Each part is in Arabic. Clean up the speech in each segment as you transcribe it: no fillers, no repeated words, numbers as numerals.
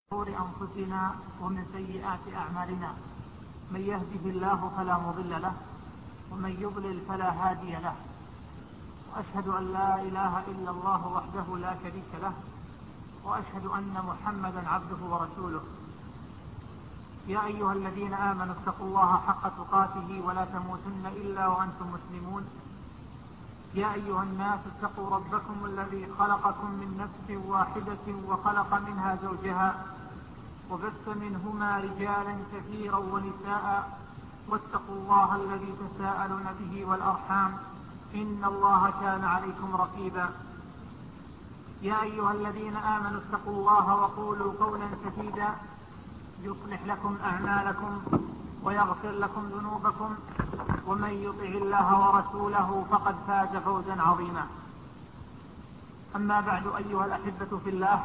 شرور أنفسنا ومن سيئات أعمالنا، من يهده الله فلا مضل له ومن يضلل فلا هادي له، وأشهد أن لا إله إلا الله وحده لا شريك له، وأشهد أن محمدا عبده ورسوله. يا أيها الذين آمنوا اتقوا الله حق تقاته ولا تموتن إلا وأنتم مسلمون. يا أيها الناس اتقوا ربكم الذي خلقكم من نفس واحدة وخلق منها زوجها وبث منهما رجالا كثيرا ونساء، واتقوا الله الذي تساءلون به والأرحام إن الله كان عليكم رقيبا. يا أيها الذين آمنوا اتقوا الله وقولوا قولا سديدا يصلح لكم أعمالكم ويغفر لكم ذنوبكم، ومن يطع الله ورسوله فقد فاز فوزا عظيما. أما بعد، أيها الأحبة في الله،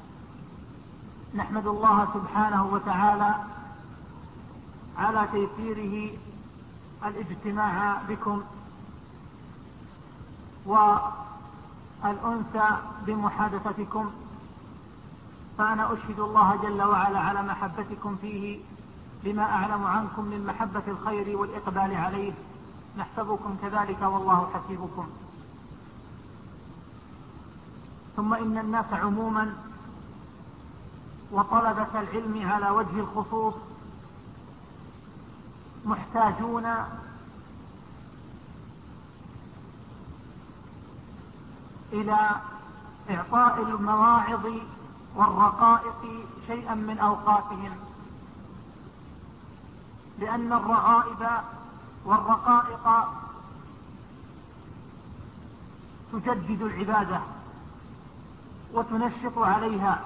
نحمد الله سبحانه وتعالى على تيسيره الاجتماع بكم والأنس بمحادثتكم، فأنا أشهد الله جل وعلا على محبتكم فيه بما أعلم عنكم من محبة الخير والإقبال عليه، نحسبكم كذلك والله حسيبكم. ثم إن الناس عموما وطلبة العلم على وجه الخصوص محتاجون إلى إعطاء المواعظ والرقائق شيئا من أوقاتهم، لأن الرغائب والرقائق تجدد العبادة وتنشط عليها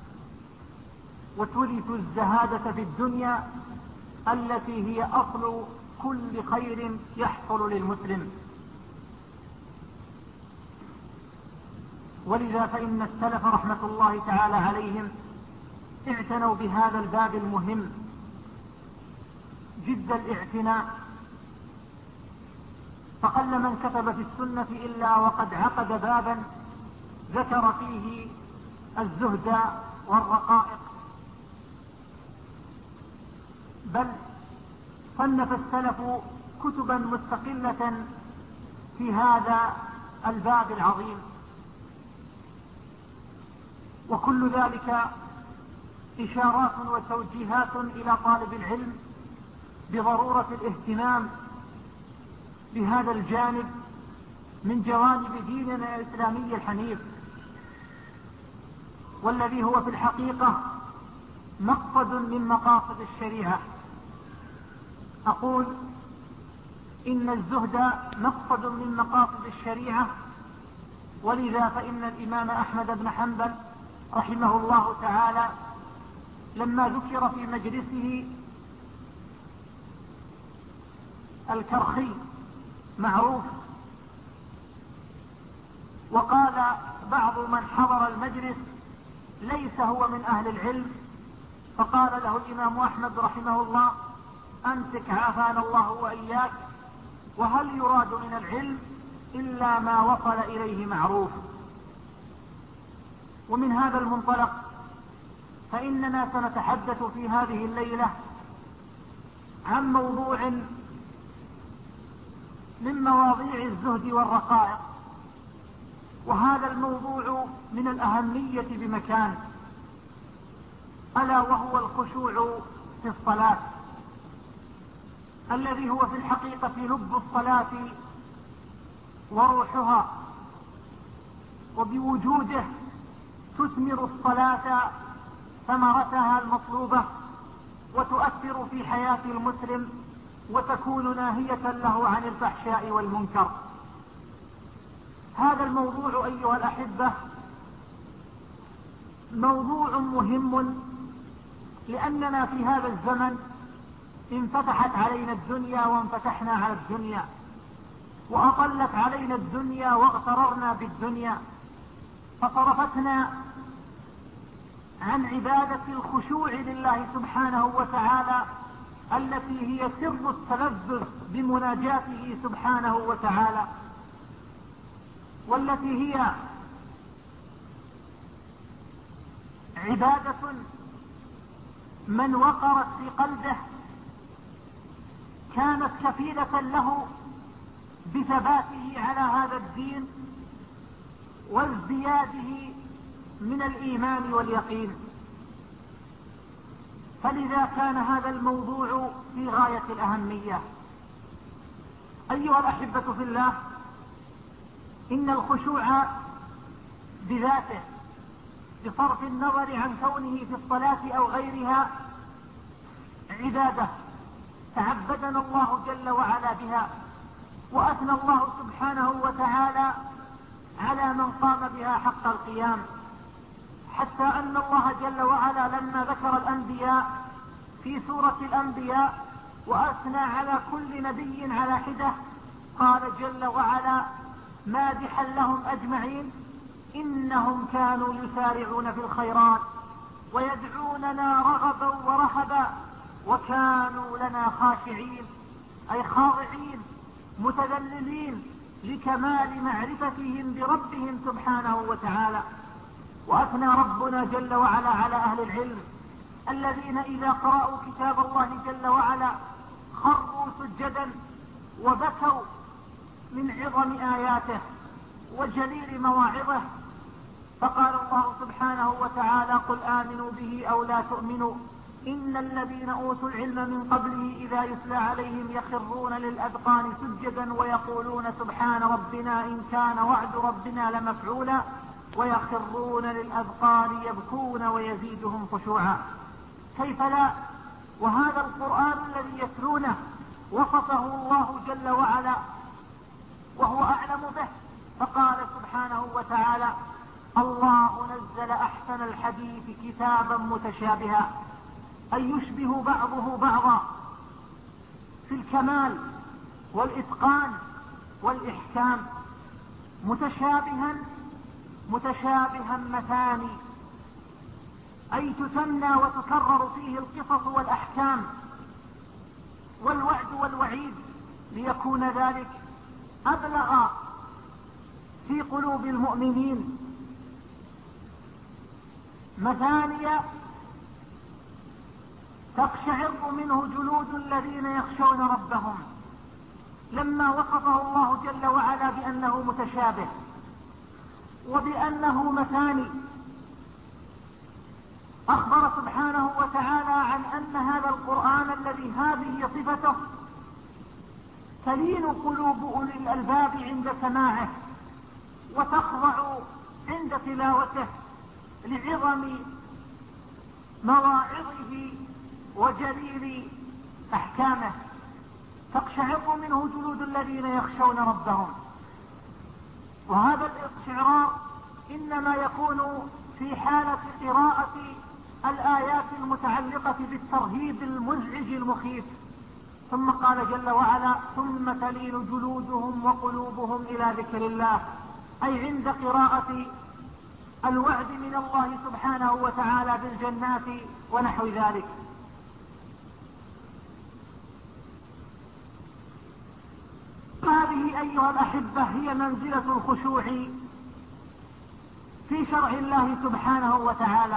وتورث الزهادة في الدنيا التي هي أصل كل خير يحصل للمسلم. ولذا فإن السلف رحمة الله تعالى عليهم اعتنوا بهذا الباب المهم جد الاعتناء، فقل من كتب في السنة إلا وقد عقد بابا ذكر فيه الزهد والرقائق، بل صنف السلف كتبا مستقلة في هذا الباب العظيم. وكل ذلك إشارات وتوجيهات إلى طالب العلم بضرورة الاهتمام بهذا الجانب من جوانب ديننا الإسلامي الحنيف، والذي هو في الحقيقة مقصد من مقاصد الشريعة. أقول إن الزهد مقصد من مقاصد الشريعة، ولذا فإن الإمام أحمد بن حنبل رحمه الله تعالى لما ذكر في مجلسه الكرخي معروف، وقال بعض من حضر المجلس ليس هو من أهل العلم، فقال له الإمام أحمد رحمه الله: أمسك عافانا الله وإياك، وهل يراد من العلم إلا ما وصل إليه معروف؟ ومن هذا المنطلق فإننا سنتحدث في هذه الليلة عن موضوع من مواضيع الزهد والرقائق، وهذا الموضوع من الأهمية بمكان، ألا وهو الخشوع في الصلاة، الذي هو في الحقيقة لب الصلاة وروحها، وبوجوده تثمر الصلاة ثمرتها المطلوبة وتؤثر في حياة المسلم وتكون ناهية له عن الفحشاء والمنكر. هذا الموضوع أيها الأحبة موضوع مهم، لأننا في هذا الزمن انفتحت علينا الدنيا وانفتحنا على الدنيا، وأطلت علينا الدنيا واغتررنا بالدنيا، فصرفتنا عن عبادة الخشوع لله سبحانه وتعالى التي هي سر التلذذ بمناجاته سبحانه وتعالى، والتي هي عبادة من وقرت في قلبه كانت كفيلة له بثباته على هذا الدين وازدياده من الإيمان واليقين. فلذا كان هذا الموضوع في غاية الأهمية. أيها الأحبة في الله، إن الخشوع بذاته بصرف النظر عن كونه في الصلاة أو غيرها عبادة تعبدنا الله جل وعلا بها، وأثنى الله سبحانه وتعالى على من قام بها حق القيام، حتى أن الله جل وعلا لما ذكر الأنبياء في سورة الأنبياء وأثنى على كل نبي على حدة قال جل وعلا مادحا لهم أجمعين إنهم كانوا يسارعون في الخيرات ويدعوننا رغبا ورهبا وكانوا لنا خاشعين، أي خاضعين متذللين لكمال معرفتهم بربهم سبحانه وتعالى. وأثنى ربنا جل وعلا على أهل العلم الذين إذا قرأوا كتاب الله جل وعلا خروا سجدا وبكوا من عظم آياته وجليل مواعظه. فقال الله سبحانه وتعالى قل آمنوا به أو لا تؤمنوا إن الذين أوتوا العلم من قبله إذا يتلى عليهم يخرون للأذقان سجدا ويقولون سبحان ربنا إن كان وعد ربنا لمفعولا ويخرون للأذقان يبكون ويزيدهم خشوعا. كيف لا؟ وهذا القرآن الذي يتلونه وصفه الله جل وعلا وهو أعلم به، فقال سبحانه وتعالى الله نزل أحسن الحديث كتابا متشابها، أي يشبه بعضه بعضا في الكمال والإتقان والإحكام، متشابها مثاني، أي تثنى وتكرر فيه القصص والأحكام والوعد والوعيد ليكون ذلك أبلغ في قلوب المؤمنين. مثانية تقشعر منه جلود الذين يخشون ربهم، لما وصفه الله جل وعلا بأنه متشابه وبأنه مثاني أخبر سبحانه وتعالى عن أن هذا القرآن الذي هذه صفته تلين قلوب أولي الألباب عند سماعه وتخضع عند تلاوته لعظم مواعظه وجليل أحكامه، تقشعر منه جلود الذين يخشون ربهم. وهذا الاقشعرار إنما يكون في حالة قراءة الآيات المتعلقة بالترهيب المزعج المخيف. ثم قال جل وعلا ثم تلين جلودهم وقلوبهم إلى ذكر الله، أي عند قراءة الوعد من الله سبحانه وتعالى بالجنات ونحو ذلك. هذه أيها الأحبة هي منزلة الخشوع في شرع الله سبحانه وتعالى،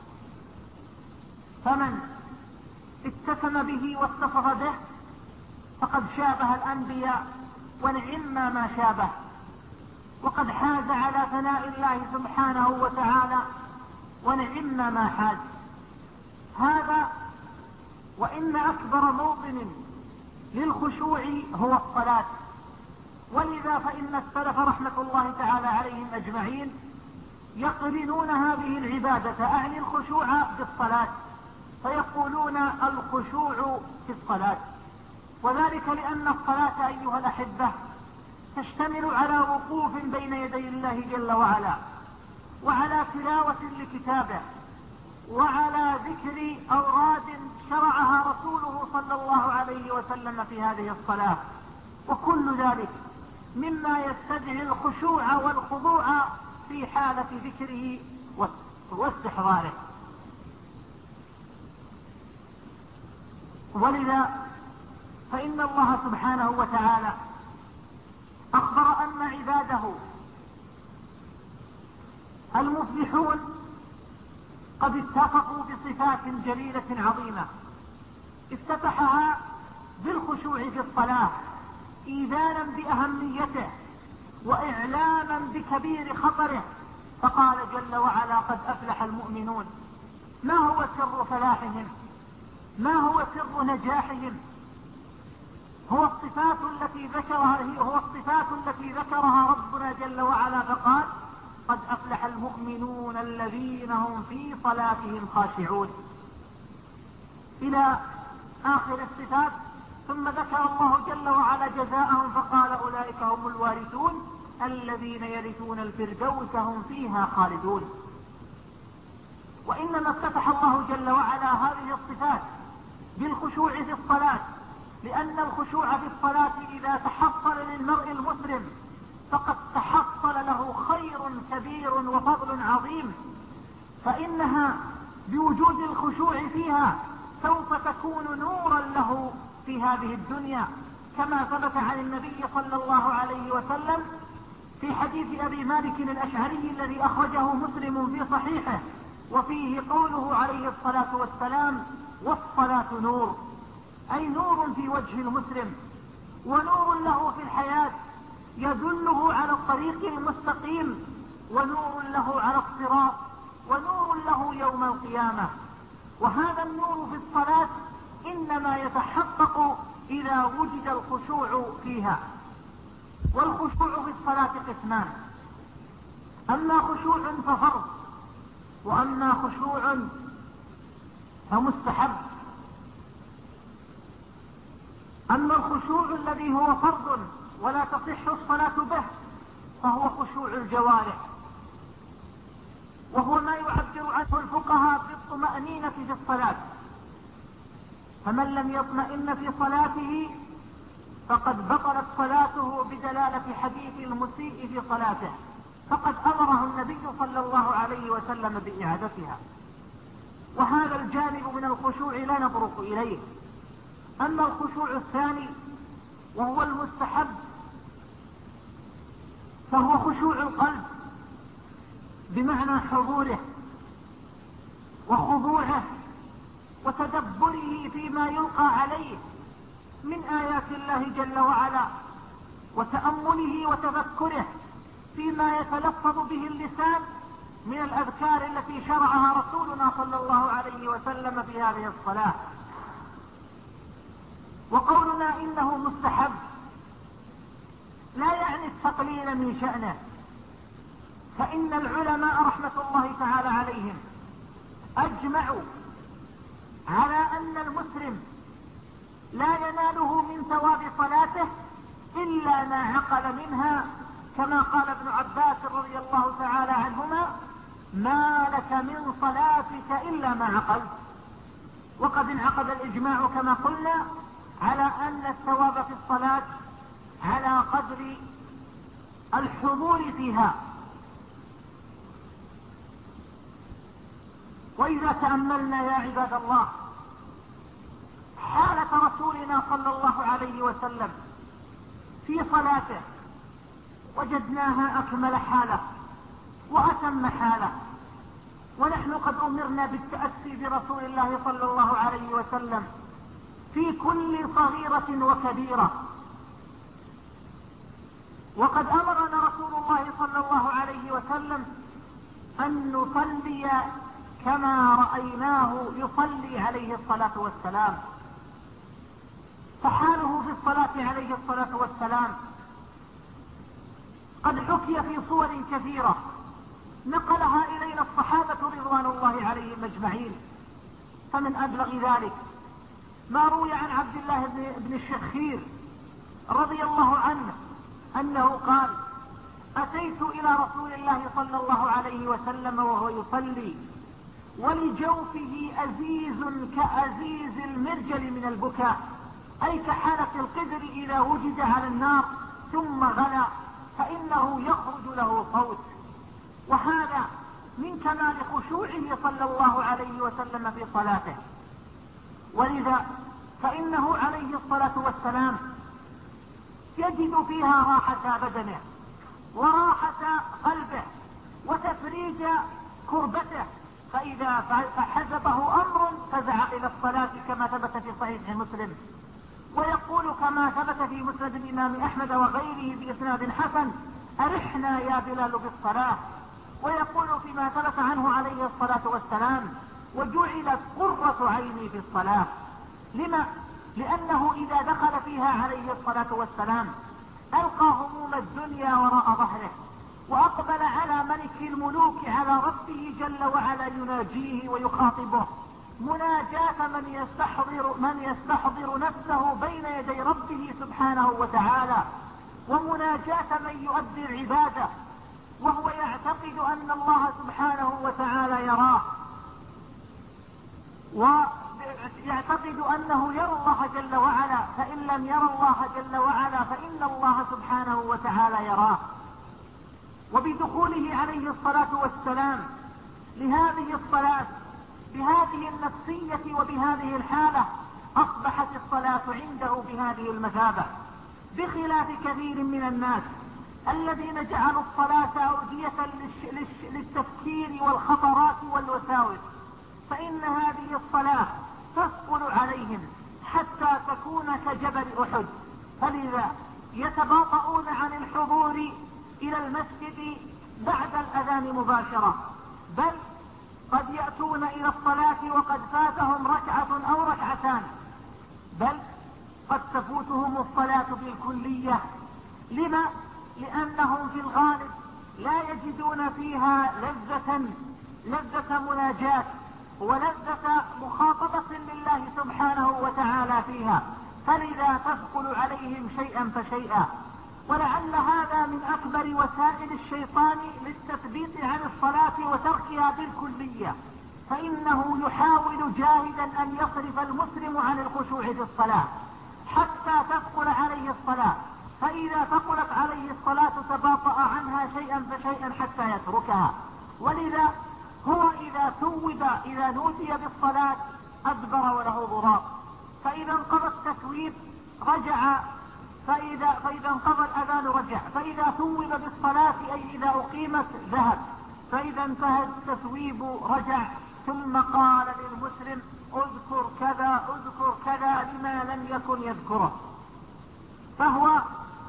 فمن اتسم به واتصف به فقد شابه الأنبياء ونعم ما شابه، وقد حاز على ثناء الله سبحانه وتعالى ونعم ما حاز. هذا وإن أكبر موطن للخشوع هو الصلاة، ولذا فإن السلف رحمة الله تعالى عليهم أجمعين يقرنون هذه العبادة أعني الخشوع بالصلاة، فيقولون الخشوع في الصلاة، وذلك لأن الصلاة أيها الأحبة تشتمل على وقوف بين يدي الله جل وعلا، وعلى تلاوة لكتابه، وعلى ذكر أوراد شرعها رسوله صلى الله عليه وسلم في هذه الصلاة، وكل ذلك مما يستدعي الخشوع والخضوع في حالة ذكره واستحضاره. ولذا فإن الله سبحانه وتعالى أخبر أن عباده المفلحون قد اتفقوا بصفات جليلة عظيمة افتتحها بالخشوع في الصلاة إيذانا بأهميته وإعلاما بكبير خطره، فقال جل وعلا: قد أفلح المؤمنون. ما هو سر فلاحهم؟ ما هو سر نجاحهم؟ هو الصفات التي ذكرها ربنا جل وعلا فقال: قد أفلح المؤمنون الذين هم في صلاتهم خاشعون، إلى آخر الصفات. ثم ذكر الله جل وعلا جزاءهم فقال: أولئك هم الوارثون الذين يرثون الفردوس هم فيها خالدون. وإنما افتتح الله جل وعلا هذه الصفات بالخشوع في الصلاة، لأن الخشوع في الصلاة إذا تحصل للمرء المسلم فقد تحصل له خير كبير وفضل عظيم، فإنها بوجود الخشوع فيها سوف تكون نورا له في هذه الدنيا، كما ثبت عن النبي صلى الله عليه وسلم في حديث أبي مالك الأشعري الذي أخرجه مسلم في صحيحه، وفيه قوله عليه الصلاة والسلام: والصلاة نور، أي نور في وجه المسلم، ونور له في الحياة يدله على الطريق المستقيم، ونور له على الصراط، ونور له يوم القيامة. وهذا النور في الصلاة إنما يتحقق إذا وجد الخشوع فيها. والخشوع في الصلاة قسمان: أما خشوع ففرض، وأما خشوع فمستحب. أما الخشوع الذي هو فرض ولا تصح الصلاة به فهو خشوع الجوارح، وهو ما يعبر عنه الفقهاء بالطمأنينة في الصلاة. فمن لم يطمئن في صلاته فقد بطلت صلاته بدلالة حديث المسيء في صلاته، فقد أمره النبي صلى الله عليه وسلم بإعادتها. وهذا الجانب من الخشوع لا نبرق إليه. أما الخشوع الثاني وهو المستحب فهو خشوع القلب، بمعنى حضوره وخضوعه وتدبره فيما يلقى عليه من آيات الله جل وعلا، وتأمله وتذكره فيما يتلفظ به اللسان من الأذكار التي شرعها رسولنا صلى الله عليه وسلم في هذه الصلاة. وقولنا إنه مستحب لا يعني التقليل من شأنه، فإن العلماء رحمة الله تعالى عليهم أجمعوا على أن المسلم لا يناله من ثواب صلاته إلا ما عقل منها، كما قال ابن عباس رضي الله تعالى عنهما: ما لك من صلاتك إلا ما عقلت. وقد انعقد الإجماع كما قلنا على أن الثواب في الصلاة على قدر الحضور فيها. وإذا تأملنا يا عباد الله حالة رسولنا صلى الله عليه وسلم في صلاته وجدناها أكمل حالة وأتم حالة، ونحن قد أمرنا بالتأسي برسول الله صلى الله عليه وسلم في كل صغيرة وكبيرة. وقد أمرنا رسول الله صلى الله عليه وسلم أن نصلي كما رأيناه يصلي عليه الصلاة والسلام. فحاله في الصلاة عليه الصلاة والسلام قد حكي في صور كثيرة نقلها إلينا الصحابة رضوان الله عليهم أجمعين. فمن أبلغ ذلك ما روي عن عبد الله بن الشخير رضي الله عنه أنه قال: أتيت إلى رسول الله صلى الله عليه وسلم وهو يصلي ولجوفه أزيز كأزيز المرجل من البكاء، أي كحالة القدر إذا وجد على النار ثم غلى فإنه يخرج له صوت. وهذا من كمال خشوعه صلى الله عليه وسلم في صلاته. ولذا فإنه عليه الصلاة والسلام يجد فيها راحة بدنه وراحة قلبه وتفريج كربته فإذا فحزبه أمر فزع إلى الصلاة كما ثبت في صحيح مسلم. ويقول كما ثبت في مسند الإمام أحمد وغيره بإسناد حسن: أرحنا يا بلال بالصلاة. ويقول فيما ثبت عنه عليه الصلاة والسلام: وجعلت قرة عيني في الصلاة. لما؟ لأنه إذا دخل فيها عليه الصلاة والسلام ألقى هموم الدنيا وراء ظهره، وأقبل على ملك الملوك على ربه جل وعلا يناجيه ويخاطبه مناجاة من يستحضر نفسه بين يدي ربه سبحانه وتعالى، ومناجاة من يؤدي العبادة وهو يعتقد أن الله سبحانه وتعالى يراه، ويعتقد أنه يرى الله جل وعلا، فإن لم يرى الله جل وعلا فإن الله سبحانه وتعالى يراه. وبدخوله عليه الصلاة والسلام لهذه الصلاة بهذه النفسية وبهذه الحالة أصبحت الصلاة عنده بهذه المثابة، بخلاف كثير من الناس الذين جعلوا الصلاة أودية للتفكير والخطرات والوساوس، فإن هذه الصلاة تثقل عليهم حتى تكون كجبل أحد، فلذا يتباطؤون عن الحضور إلى المسجد بعد الأذان مباشرة، بل قد يأتون إلى الصلاة وقد فاتهم ركعة أو ركعتان، بل قد تفوتهم الصلاة بالكلية. لما؟ لأنهم في الغالب لا يجدون فيها لذة مناجاة ولذة مخاطبة لله سبحانه وتعالى فيها، فلذا تثقل عليهم شيئا فشيئا. ولعل هذا من أكبر وسائل الشيطان للتثبيت عن الصلاة وتركها بالكلية، فإنه يحاول جاهدا أن يصرف المسلم عن الخشوع في الصلاة حتى تثقل عليه الصلاة، فإذا ثقلت عليه الصلاة تباطأ عنها شيئا فشيئا حتى يتركها. ولذا هو إذا نودي بالصلاة أدبر وله ضراب، فإذا انقضى التثويب رجع، فإذا انقضى الأذان رجع، فإذا ثوب بالصلاة أي إذا أقيمت ذهب، فإذا انتهى التثويب رجع، ثم قال للمسلم: اذكر كذا اذكر كذا لما لم يكن يذكره. فهو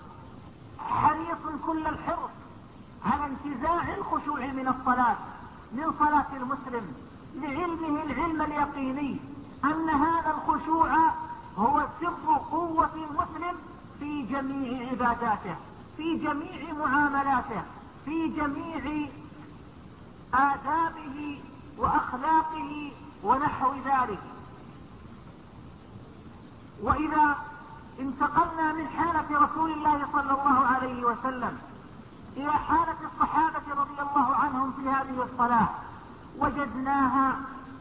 حريص كل الحرص على انتزاع الخشوع من الصلاة، من صلاة المسلم، لعلمه العلم اليقيني أن هذا الخشوع هو سر قوة المسلم في جميع عباداته، في جميع معاملاته، في جميع آدابه وأخلاقه ونحو ذلك. وإذا انتقلنا من حالة رسول الله صلى الله عليه وسلم إلى حالة الصحابة رضي الله عنهم في هذه الصلاة، وجدناها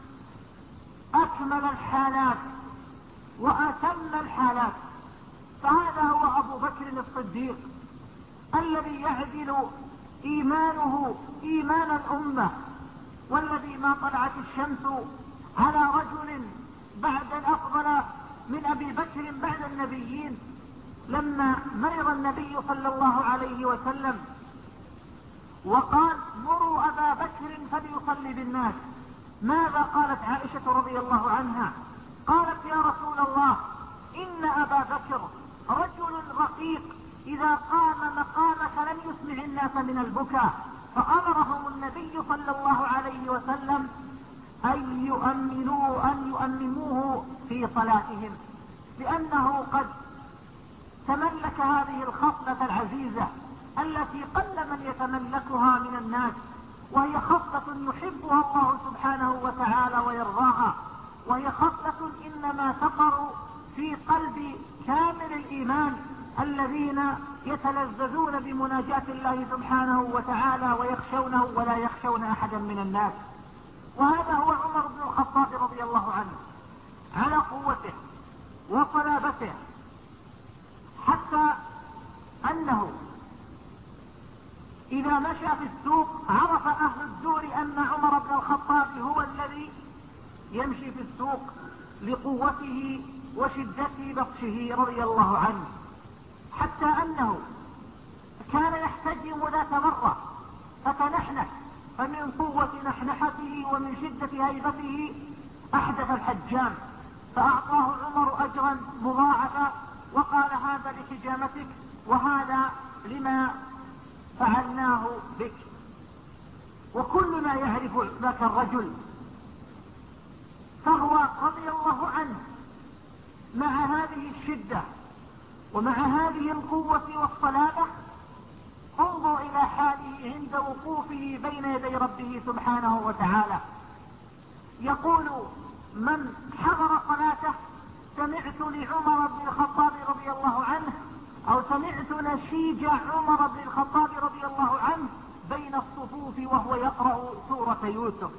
أكمل الحالات وأتم الحالات. فهذا هو أبو بكر الصديق الذي يعدل إيمانه إيمان الأمة، والذي ما طلعت الشمس على رجل بعد الأفضل من أبي بكر بعد النبيين. لما مرض النبي صلى الله عليه وسلم وقال: مروا أبا بكر فليصلي بالناس، ماذا قالت عائشة رضي الله عنها؟ قالت: يا رسول الله، إن أبا بكر رجل رقيق إذا قام مقامك لم يسمع الناس من البكاء. فأمرهم النبي صلى الله عليه وسلم أن يؤمنوه في صلاتهم، لأنه قد تملك هذه الخصلة العزيزة التي قل من يتملكها من الناس، وهي خصلة يحبها الله سبحانه وتعالى ويرضاها، وهي خصلة إنما تقر في قلب كامل الإيمان الذين يتلذذون بمناجاة الله سبحانه وتعالى ويخشونه ولا يخشون أحدا من الناس. وهذا هو عمر بن الخطاب رضي الله عنه على قوته وصلابته، حتى أنه إذا مشى في السوق عرف أهل الدور أن عمر بن الخطاب هو الذي يمشي في السوق لقوته وشدة بطشه رضي الله عنه، حتى أنه كان يحتجم ذات مرة فتنحنح فمن قوة نحنحته ومن شدة هيبته أحدث الحجام، فأعطاه عمر أجرا مضاعفا وقال هذا لحجامتك وهذا لما فعلناه بك. وكلنا يعرف ذاك الرجل، فهو رضي الله عنه مع هذه الشدة ومع هذه القوة والصلابة انظر إلى حاله عند وقوفه بين يدي ربه سبحانه وتعالى. يقول من حضر صلاته سمعت لعمر بن الخطاب رضي الله عنه أو سمعت نشيج عمر بن الخطاب رضي الله عنه بين الصفوف وهو يقرأ سورة يوسف.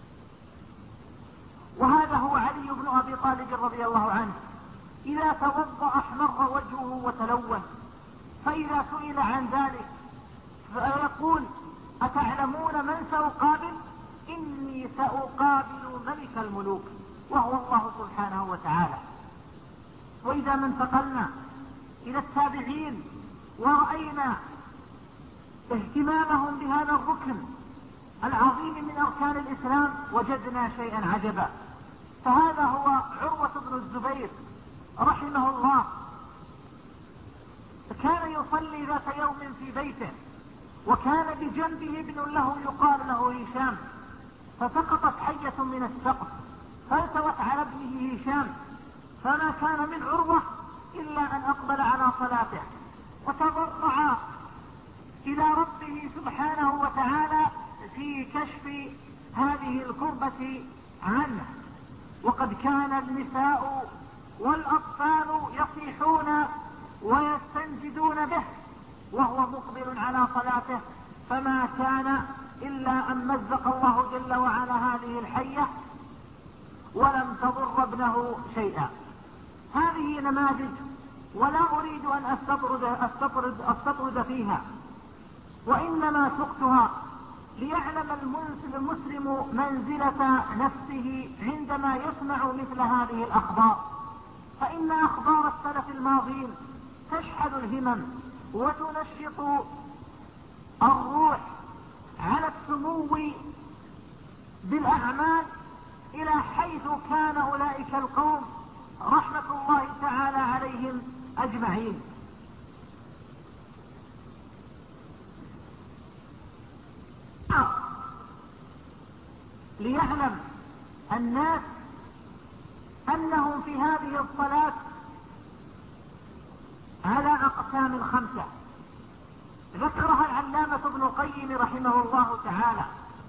وهذا هو علي بن أبي طالب رضي الله عنه، إذا توضأ أحمر وجهه وتلون، فإذا سئل عن ذلك فيقول أتعلمون من سأقابل؟ إني سأقابل ملك الملوك وهو الله سبحانه وتعالى. وإذا ما انتقلنا إلى التابعين ورأينا اهتمامهم بهذا الركن العظيم من أركان الإسلام وجدنا شيئا عجبا. فهذا هو عروة بن الزبير رحمه الله، كان يصلي ذات يوم في بيته وكان بجنبه ابن له يقال له هشام، فسقطت حية من السقف فالتوت على ابنه هشام، فما كان من عروة إلا أن أقبل على صلاته وتضرع إلى ربه سبحانه وتعالى في كشف هذه الكربة عنه. وقد كان النساء والأطفال يصيحون ويستنجدون به وهو مقبل على صلاته، فما كان إلا أن مزق الله جل وعلا هذه الحية ولم تضر ابنه شيئا. هذه نماذج ولا أريد أن أستطرد فيها، وإنما سقتها ليعلم المسلم منزلة نفسه عندما يسمع مثل هذه الأخبار، فإن أخبار السلف الماضين تشحذ الهمم وتنشط الروح على السمو بالأعمال إلى حيث كان أولئك القوم رحمة الله تعالى عليهم أجمعين. ليعلم الناس أنهم في هذه الصلاة على أقسام 5 ذكرها العلامة ابن القيم رحمه الله تعالى.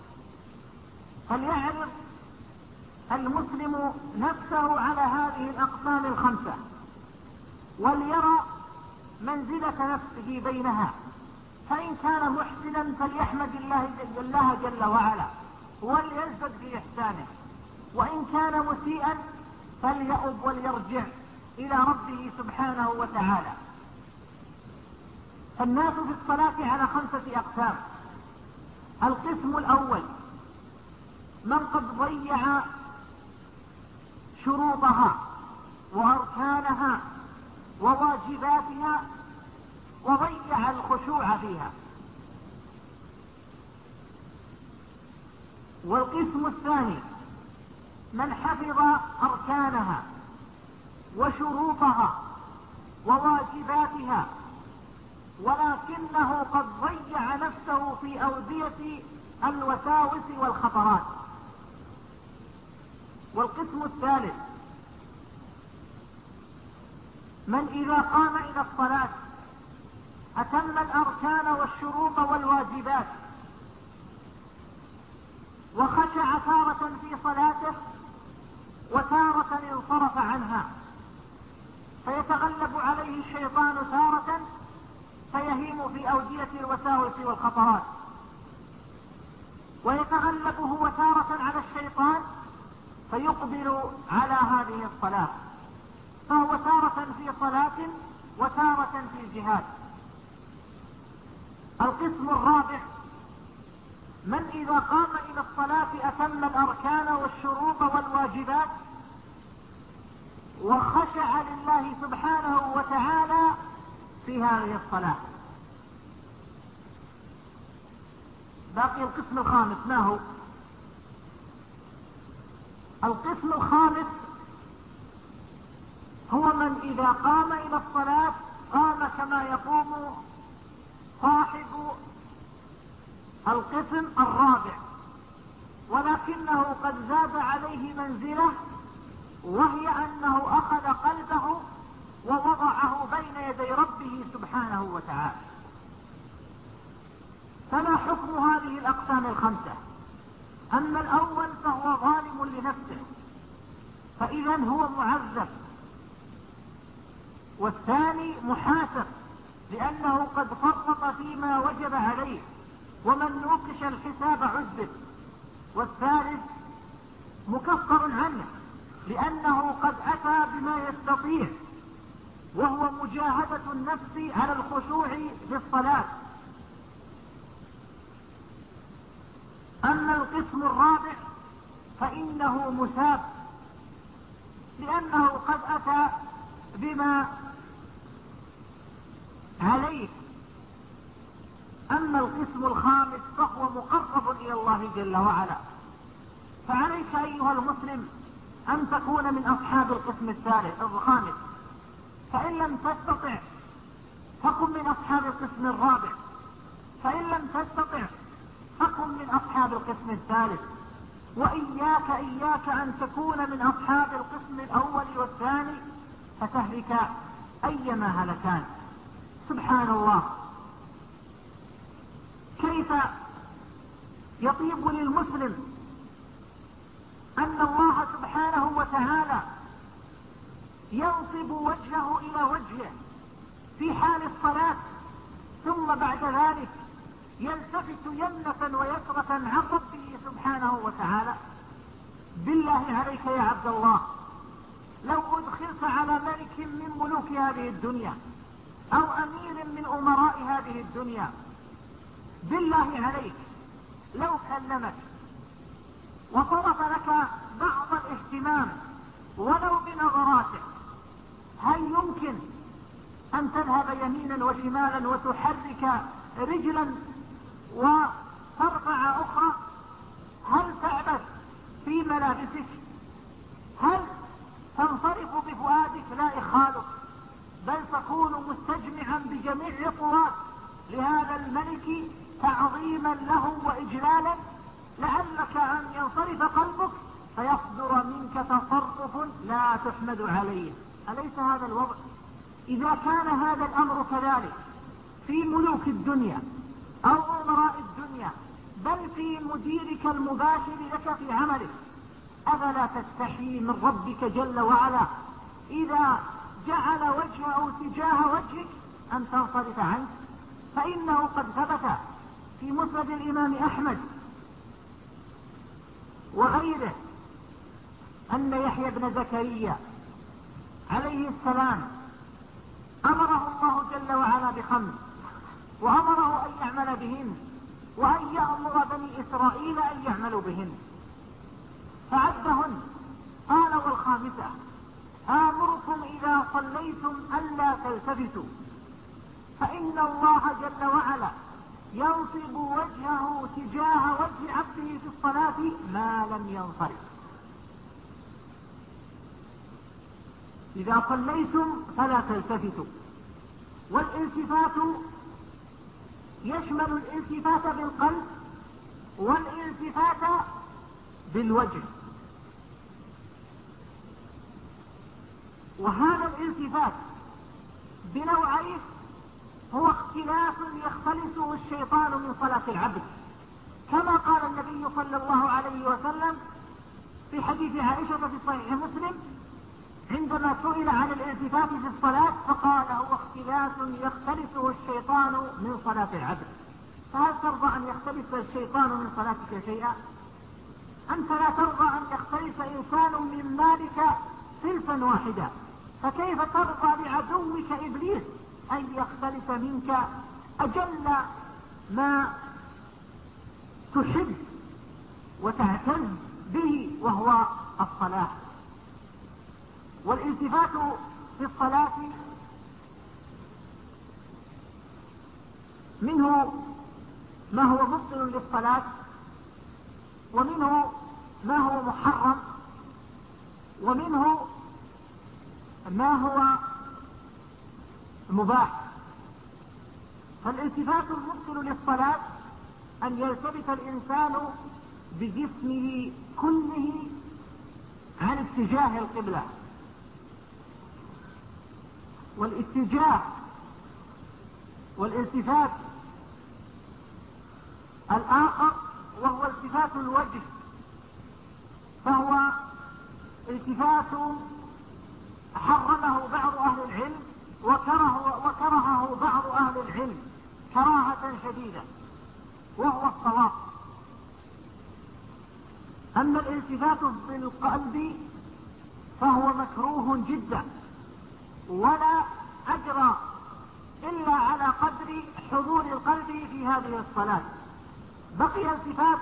فليعرف المسلم نفسه على هذه الأقسام 5 وليرى منزلة نفسه بينها، فإن كان محسنا فليحمد الله جل وعلا وليزدد في إحسانه، وإن كان مسيئا فليؤب وليرجع إلى ربه سبحانه وتعالى. فالناس في الصلاة على 5 أقسام. القسم الأول من قد ضيع شروطها وأركانها وواجباتها وضيع الخشوع فيها. والقسم الثاني من حفظ أركانها وشروطها وواجباتها ولكنه قد ضيع نفسه في أودية الوساوس والخطرات. والقسم الثالث من إذا قام إلى الصلاة أتم الأركان والشروط والواجبات وخشع تارة في صلاته وتارة انصرف عنها، فيتغلب عليه الشيطان تارة فيهيم في أودية الوساوس والخطرات، ويتغلب هو تارة على الشيطان فيقبل على هذه الصلاة، فهو تارة في صلاة وتارة في جهاد. القسم الرابع من إذا قام إلى الصلاة أتم الأركان والشروط والواجبات وخشع لله سبحانه وتعالى في هذه الصلاة. باقي القسم الخامس. ما هو القسم الخامس؟ هو من إذا قام إلى الصلاة قام كما يقوم صاحب القسم الرابع، ولكنه قد زاد عليه منزلة، وهي أنه أخذ قلبه ووضعه بين يدي ربه سبحانه وتعالى. فما حكم هذه الأقسام الخمسة؟ أما الأول فهو ظالم لنفسه، فإذا هو معذب، والثاني محاسب لأنه قد فرط فيما وجب عليه، ومن نوقش الحساب عذب، والثالث مكفر عنه لأنه قد أتى بما يستطيع، وهو مجاهدة النفس على الخشوع في الصلاة. أما القسم الرابع فإنه مثاب لأنه قد أتى بما عليه. أما القسم الخامس فهو مقرب إلى الله جل وعلا. فعليك أيها المسلم أن تكون من أصحاب القسم الخامس، فإن لم تستطع فكن من أصحاب القسم الرابع، فإن لم تستطع فكن من أصحاب القسم الثالث. وإياك أن تكون من أصحاب القسم الأول والثاني فتهلك أيما هلكان. سبحان الله، كيف يطيب للمسلم أن الله سبحانه وتعالى ينصب وجهه إلى وجهه في حال الصلاة، ثم بعد ذلك يلتفت يمنة ويسرة عن ربه سبحانه وتعالى. بالله عليك يا عبد الله، لو أدخلت على ملك من ملوك هذه الدنيا أو أمير من أمراء هذه الدنيا، بالله عليك لو كلمك وصرف لك بعض الاهتمام ولو بنظراته، هل يمكن أن تذهب يمينا وشمالا وتحرك رجلا وترفع أخرى؟ هل تعبث في ملابسك؟ هل تنصرف بفؤادك لا إخالك؟ بل تكون مستجمعا بجميع قواك لهذا الملك تعظيما له وإجلالا، لعلك أن ينصرف قلبك فيصدر منك تصرف لا تحمد عليه. أليس هذا الوضع؟ إذا كان هذا الأمر كذلك في ملوك الدنيا أو أمراء الدنيا، بل في مديرك المباشر لك في عملك، أفلا تستحي من ربك جل وعلا إذا جعل وجهه تجاه وجهك أن تنصرف عنه؟ فإنه قد ثبت في مسند الإمام أحمد وغيره أن يحيى بن زكريا عليه السلام أمره الله جل وعلا بخمس، وأمره أن يعمل بهن، وأن يأمر بني إسرائيل أن يعملوا بهن، فعدهن. قال: والخامسة آمركم إذا صليتم ألا تلتفتوا، فإن الله جل وعلا ينصب وجهه تجاه وجه عبده في الصلاة ما لم ينصرف. إذا صليتم فلا تلتفتوا. والالتفات يشمل الالتفات بالقلب والالتفات بالوجه، وهذا الالتفات بنوعين هو اختلاف يختلسه الشيطان من صلاة العبد، كما قال النبي صلى الله عليه وسلم في حديث عائشة في صحيح مسلم عندما سئل عن الالتفات في الصلاة فقال: هو اختلاف يختلسه الشيطان من صلاة العبد. فهل ترضى أن يختلس الشيطان من صلاتك شيئا؟ أنت لا ترضى أن يختلس إنسان من مالك سلفا واحدا، فكيف ترضى لعدوك إبليس أن يختلف منك أجل ما تحب وتعتز به وهو الصلاة؟ والالتفات في الصلاة منه ما هو مبطل للصلاة، ومنه ما هو محرم، ومنه ما هو مباح. فالالتفات المبطل للصلاة أن يلتفت الإنسان بجسمه كله عن اتجاه القبلة. والالتفات الآخر وهو التفات الوجه، فهو التفات حرمه بعض أهل العلم وكرهه بعض أهل العلم كراهة شديدة، وهو الصواب. أما الالتفات بالقلب فهو مكروه جدا، ولا أجر إلا على قدر حضور القلب في هذه الصلاة. بقي التفات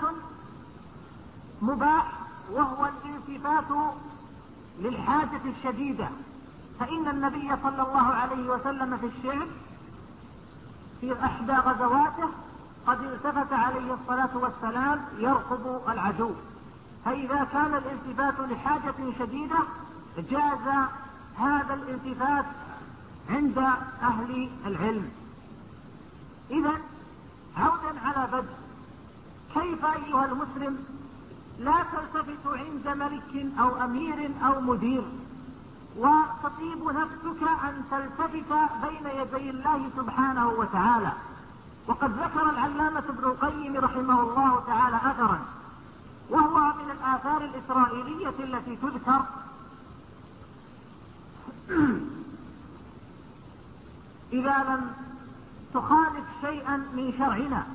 مباح، وهو الالتفات للحاجة الشديدة، فإن النبي صلى الله عليه وسلم في الشعب في إحدى غزواته قد التفت عليه الصلاة والسلام يرقب العدو، فإذا كان الالتفات لحاجة شديدة جاز هذا الالتفات عند أهل العلم. إذا عودا على بدء، كيف أيها المسلم لا تلتفت عند ملك أو أمير أو مدير وتطيب نفسك أن تلتفت بين يدي الله سبحانه وتعالى؟ وقد ذكر العلامة ابن القيم رحمه الله تعالى أثرا، وهو من الآثار الإسرائيلية التي تذكر إذا لم تخالف شيئا من شرعنا،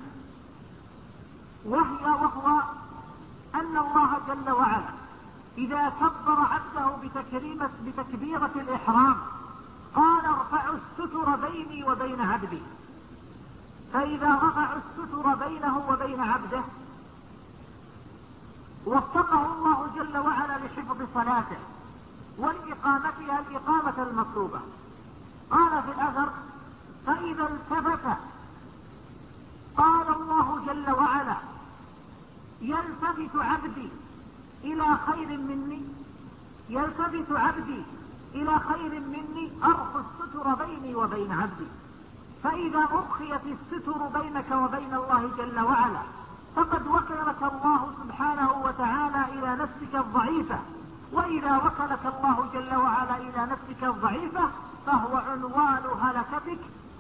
وهو أن الله جل وعلا إذا كبر عبده بتكبيرة الإحرام قال ارفعوا الستر بيني وبين عبدي، فإذا رفعوا الستر بينه وبين عبده وفقه الله جل وعلا لحفظ صلاته ولإقامتها الإقامة المطلوبة. قال في الأثر: فإذا التفت قال الله جل وعلا يلتفت عبدي إلى خير مني، يلتفت عبدي إلى خير مني أرخي الستر بيني وبين عبدي. فإذا أرخيت الستر بينك وبين الله جل وعلا فقد وكلك الله سبحانه وتعالى إلى نفسك الضعيفة، وإذا وكلك الله جل وعلا إلى نفسك الضعيفة فهو عنوان هلكتك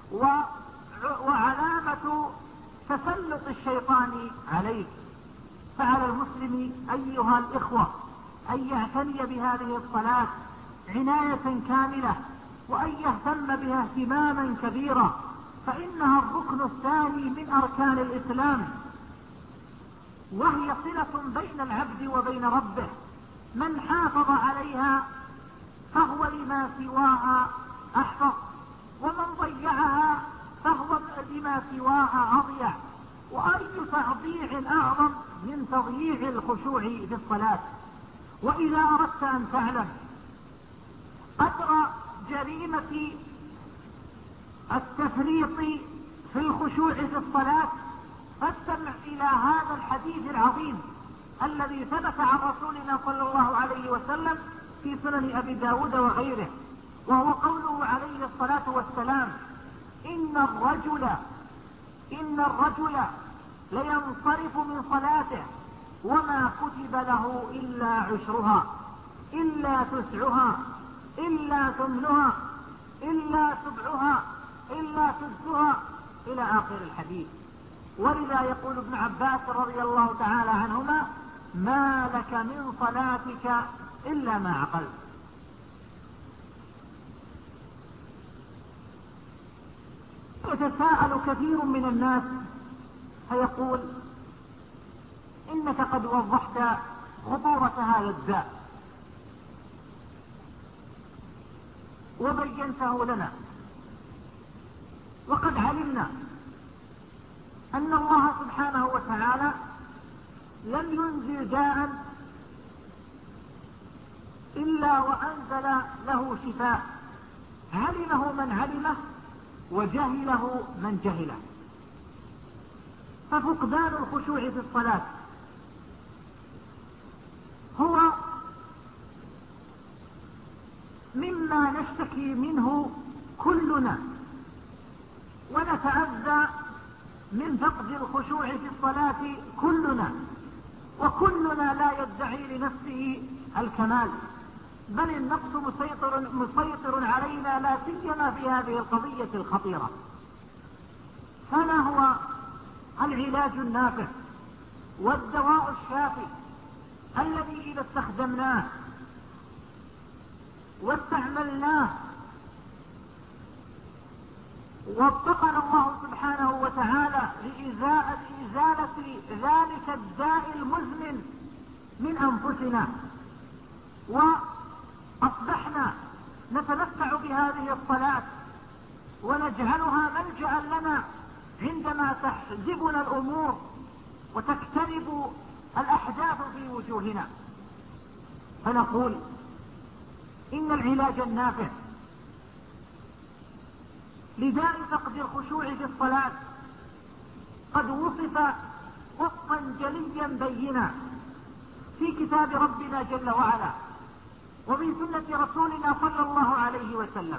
وعلامة تسلط الشيطان عليك. فعلى المسلم أيها الإخوة أن يعتني بهذه الصلاة عناية كاملة، وأن يهتم بها اهتماما كبيرا، فإنها الركن الثاني من أركان الإسلام، وهي صلة بين العبد وبين ربه. من حافظ عليها فهو لما سواها أحفظ، ومن ضيعها فهو لما سواها أضيع. وأي تضييع أعظم من تضييع الخشوع في الصلاة؟ وإذا أردت أن تعلم قدر جريمة التفريط في الخشوع في الصلاة فاستمع إلى هذا الحديث العظيم الذي ثبت عن رسولنا صلى الله عليه وسلم في سنن أبي داود وغيره، وهو قوله عليه الصلاة والسلام: إن الرجل لينصرف من صلاته وما كتب له إلا عشرها، إلا تسعها، إلا ثمنها، إلا سبعها، إلا سدسها، إلى آخر الحديث. ولذا يقول ابن عباس رضي الله تعالى عنهما: ما لك من صلاتك إلا ما عقلت. يتساءل كثير من الناس فيقول: إنك قد وضحت خطورة هذا الداء وبينته لنا، وقد علمنا أن الله سبحانه وتعالى لم ينزل داء إلا وأنزل له شفاء، علمه من علمه وجهله من جهله. ففقدان الخشوع في الصلاة هو مما نشتكي منه كلنا، ونتأذى من فقد الخشوع في الصلاة كلنا، وكلنا لا يدعي لنفسه الكمال، بل النقص مسيطر علينا، لا سيما في هذه القضية الخطيرة. فما هو العلاج النافع والدواء الشافي الذي إذا استخدمناه واستعملناه وفقنا الله سبحانه وتعالى لإزالة ذلك الداء المزمن من أنفسنا، وأصبحنا نتمتع بهذه الصلاة ونجعلها ملجأ لنا عندما تحجبنا الأمور وتكترب الأحداث في وجوهنا، فنقول إن العلاج النافع لداء فقد الخشوع في الصلاة قد وصف وصفا جليا بينا في كتاب ربنا جل وعلا وفي سنة رسولنا صلى الله عليه وسلم.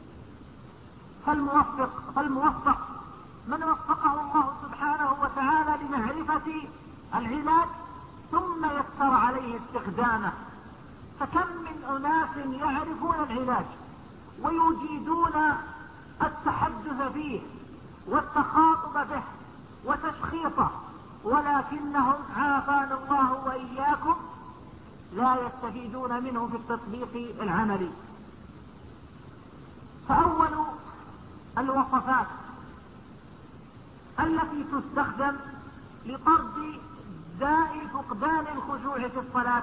فالموفق من وفقه الله سبحانه وتعالى لمعرفة العلاج ثم يسر عليه استخدامه. فكم من أناس يعرفون العلاج ويجيدون التحدث فيه والتخاطب به وتشخيصه، ولكنهم عافانا الله وإياكم لا يستفيدون منه في التطبيق العملي. فأول الوصفات التي تستخدم لطرد داء فقدان الخشوع في الصلاة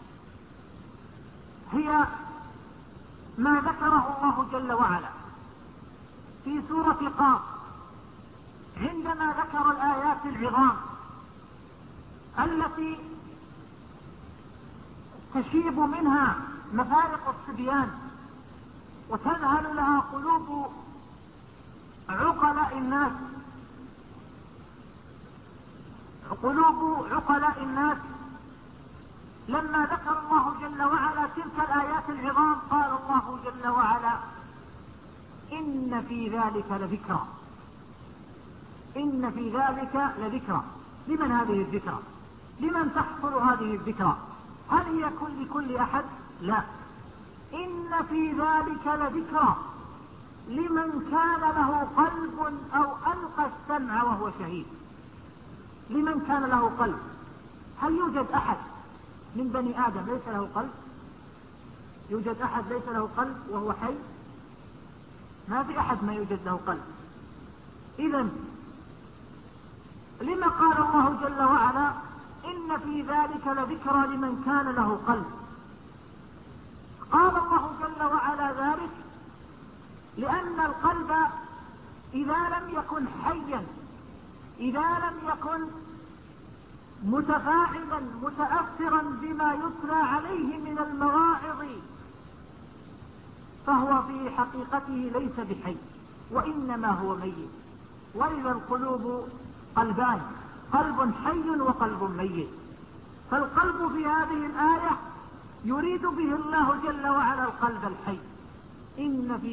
هي ما ذكره الله جل وعلا في سورة قاف عندما ذكر الآيات العظام التي تشيب منها مفارق الصبيان وتذهل لها قلوب عقلاء الناس. لما ذكر الله جل وعلا تلك الآيات العظام قال الله جل وعلا إن في ذلك لذكرى. لمن هذه الذكرى؟ لمن تحصل هذه الذكرى؟ هل هي لكل أحد؟ لا. إن في ذلك لذكرى لمن كان له قلب أو ألقى السمع وهو شهيد. لمن كان له قلب. هل يوجد أحد من بني آدم ليس له قلب؟ يوجد أحد ليس له قلب وهو حي؟ ما في أحد ما يوجد له قلب. إذن لما قال الله جل وعلا إن في ذلك لذكرى لمن كان له قلب؟ قال الله جل وعلا ذلك لأن القلب إذا لم يكن حيا، إذا لم يكن متفاعلا متأثرا بما يتلى عليه من المواعظ فهو في حقيقته ليس بحي وإنما هو ميت. وإذا القلوب قلبان، قلب حي وقلب ميت. فالقلب في هذه الآية يريد به الله جل وعلا القلب الحي. إن في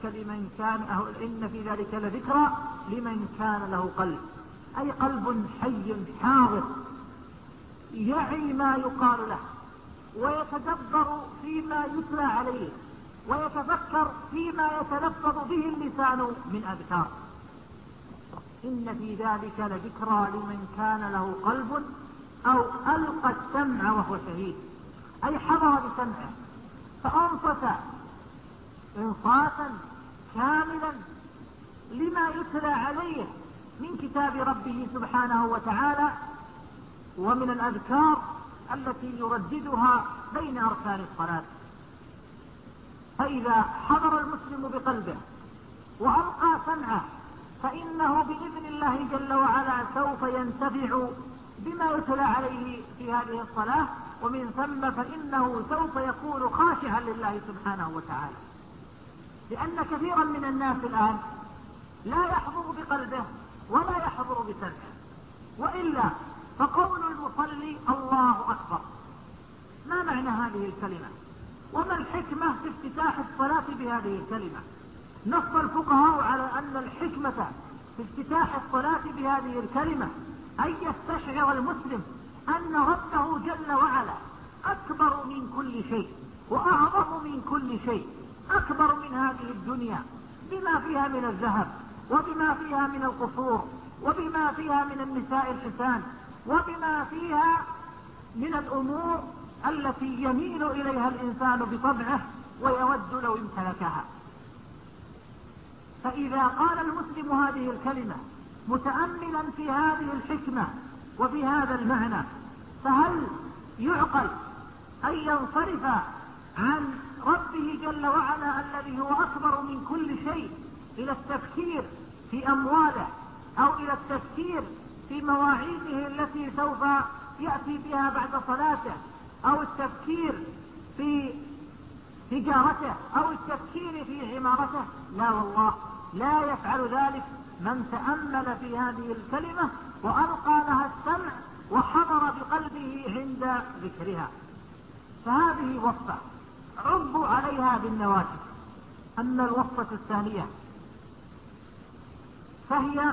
ذلك لذكرى لمن كان له قلب، أي قلب حي حاضر يعي ما يقال له ويتدبر فيما يتلى عليه ويتفكر فيما يتلفظ به اللسان من أذكار. إن في ذلك لذكرى لمن كان له قلب أو ألقى السمع وهو شهيد، أي حضر بسمعه فأنصت إنصاتا كاملا لما يتلى عليه من كتاب ربه سبحانه وتعالى ومن الأذكار التي يرددها بين أركان الصلاة. فإذا حضر المسلم بقلبه وألقى سمعه فإنه بإذن الله جل وعلا سوف ينتفع بما يتلى عليه في هذه الصلاة، ومن ثم فإنه سوف يكون خاشعا لله سبحانه وتعالى. لأن كثيرا من الناس الآن لا يحضر بقلبه ولا يحضر بسمعه، وإلا فقول المصلي الله أكبر. ما معنى هذه الكلمة؟ وما الحكمة في افتتاح الصلاة بهذه الكلمة؟ نص الفقهاء على أن الحكمة في افتتاح الصلاة بهذه الكلمة أن يستشعر المسلم أن ربه جل وعلا أكبر من كل شيء وأعظم من كل شيء، أكبر من هذه الدنيا بما فيها من الذهب وبما فيها من القصور وبما فيها من النساء الحسان وبما فيها من الأمور التي يميل إليها الإنسان بطبعه ويود لو امتلكها. فإذا قال المسلم هذه الكلمة متأملا في هذه الحكمة وفي هذا المعنى، فهل يعقل أن ينصرف عن ربه جل وعلا الذي هو أكبر من كل شيء إلى التفكير في أمواله أو إلى التفكير في مواعيده التي سوف يأتي بها بعد صلاته أو التفكير في تجارته أو التفكير في عمارته؟ لا والله، لا يفعل ذلك من تأمل في هذه الكلمة وألقى لها السمع وحضر بقلبه عند ذكرها. فهذه وصفة عضوا عليها بالنواجذ. أما الوصفة الثانية فهي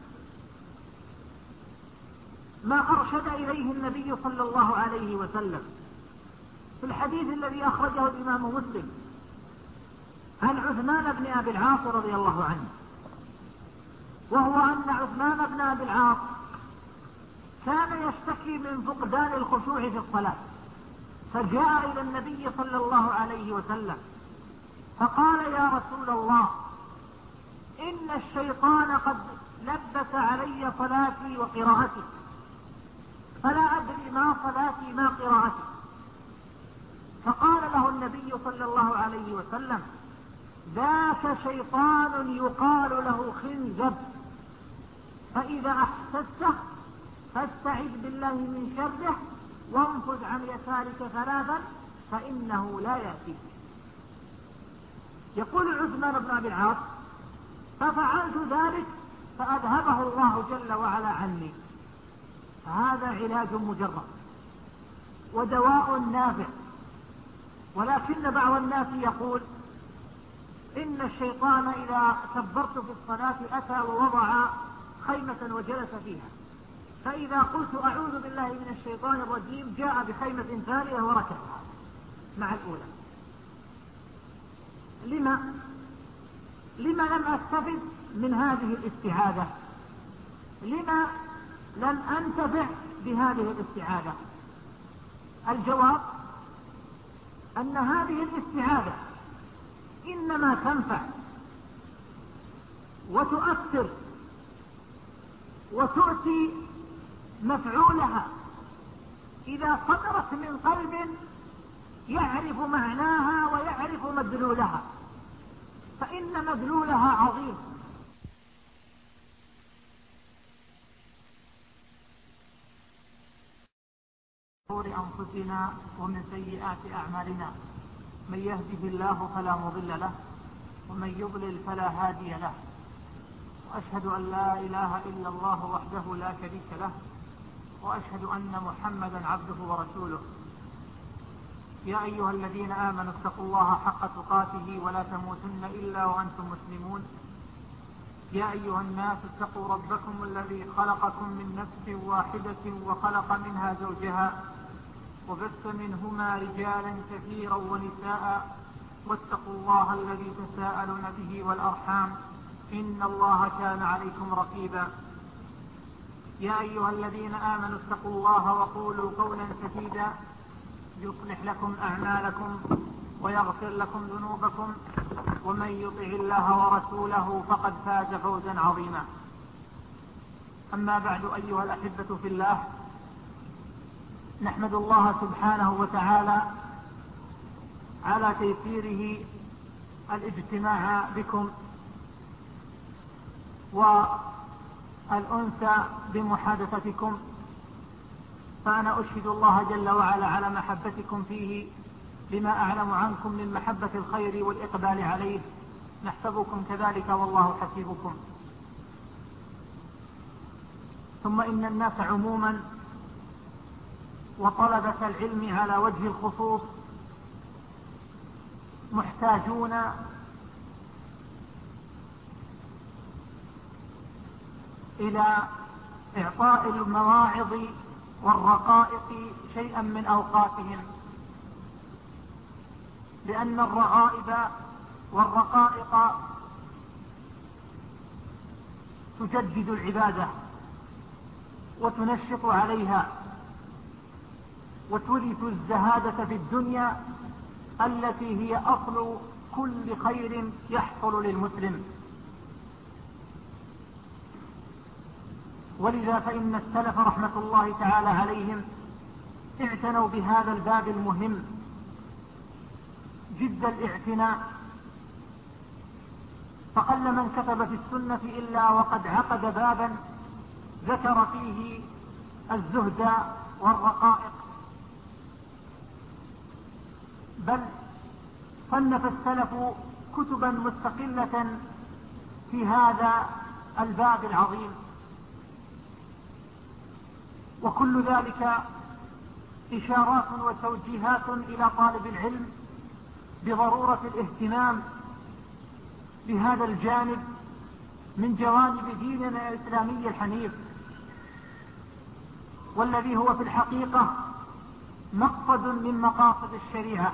ما أرشد إليه النبي صلى الله عليه وسلم في الحديث الذي أخرجه الإمام مسلم عن عثمان بن أبي العاص رضي الله عنه، وهو أن عثمان بن أبي العاص كان يشتكي من فقدان الخشوع في الصلاة، فجاء إلى النبي صلى الله عليه وسلم فقال: يا رسول الله، إن الشيطان قد لبس علي صلاتي وقراءتي، فلا أدري ما صلاتي ما قراءتي. فقال له النبي صلى الله عليه وسلم: ذاك شيطان يقال له خنزب، فإذا أحسسته فاستعذ بالله من شره وانفذ عن يسارك ثلاثا فإنه لا يأتيك. يقول عثمان بن أبي العاص: ففعلت ذلك فأذهبه الله جل وعلا عني. فهذا علاج مجرد ودواء نافع. ولكن بعض الناس يقول إن الشيطان إذا كبرت في الصلاة أتى ووضع خيمة وجلس فيها، فإذا قلت أعوذ بالله من الشيطان الرجيم جاء بخيمة ثانية وركبها مع الأولى. لما لم أستفد من هذه الاستعاذة؟ لما لم أنتفع بهذه الاستعاذة؟ الجواب أن هذه الاستعاذة إنما تنفع وتؤثر وتؤتي مفعولها إذا صدرت من قلب يعرف معناها ويعرف مدلولها، فإن مدلولها عظيم. شرور أنفسنا ومن سيئات أعمالنا، من يهده الله فلا مضل له ومن يضلل فلا هادي له، وأشهد أن لا إله إلا الله وحده لا شريك له، وأشهد أن محمدا عبده ورسوله. يا أيها الذين آمنوا اتقوا الله حق تقاته ولا تموتن إلا وأنتم مسلمون. يا أيها الناس اتقوا ربكم الذي خلقكم من نفس واحدة وخلق منها زوجها وبث منهما رجالا كثيرا ونساء، واتقوا الله الذي تساءلون به والأرحام إن الله كان عليكم رقيبا. يا أيها الذين آمنوا اتقوا الله وقولوا قولا سديدا يصلح لكم أعمالكم ويغفر لكم ذنوبكم، ومن يطع الله ورسوله فقد فاز فوزا عظيما. أما بعد، أيها الأحبة في الله، نحمد الله سبحانه وتعالى على تيسيره الاجتماع بكم والأنس بمحادثتكم، فأنا أشهد الله جل وعلا على محبتكم فيه لما أعلم عنكم من محبة الخير والإقبال عليه، نحسبكم كذلك والله حسيبكم. ثم إن الناس عموما وطلبة العلم على وجه الخصوص محتاجون إلى إعطاء المواعظ والرقائق شيئا من أوقاتهم، لأن الرغائب والرقائق تجدد العبادة وتنشط عليها وتورث الزهادة في الدنيا التي هي أصل كل خير يحصل للمسلم. ولذا فإن السلف رحمة الله تعالى عليهم اعتنوا بهذا الباب المهم جد الاعتناء، فقل من كتب في السنة إلا وقد عقد بابا ذكر فيه الزهد والرقائق، بل صنف السلف كتبا مستقلة في هذا الباب العظيم. وكل ذلك إشارات وتوجيهات إلى طالب العلم بضرورة الاهتمام بهذا الجانب من جوانب ديننا الإسلامي الحنيف، والذي هو في الحقيقة مقصد من مقاصد الشريعة.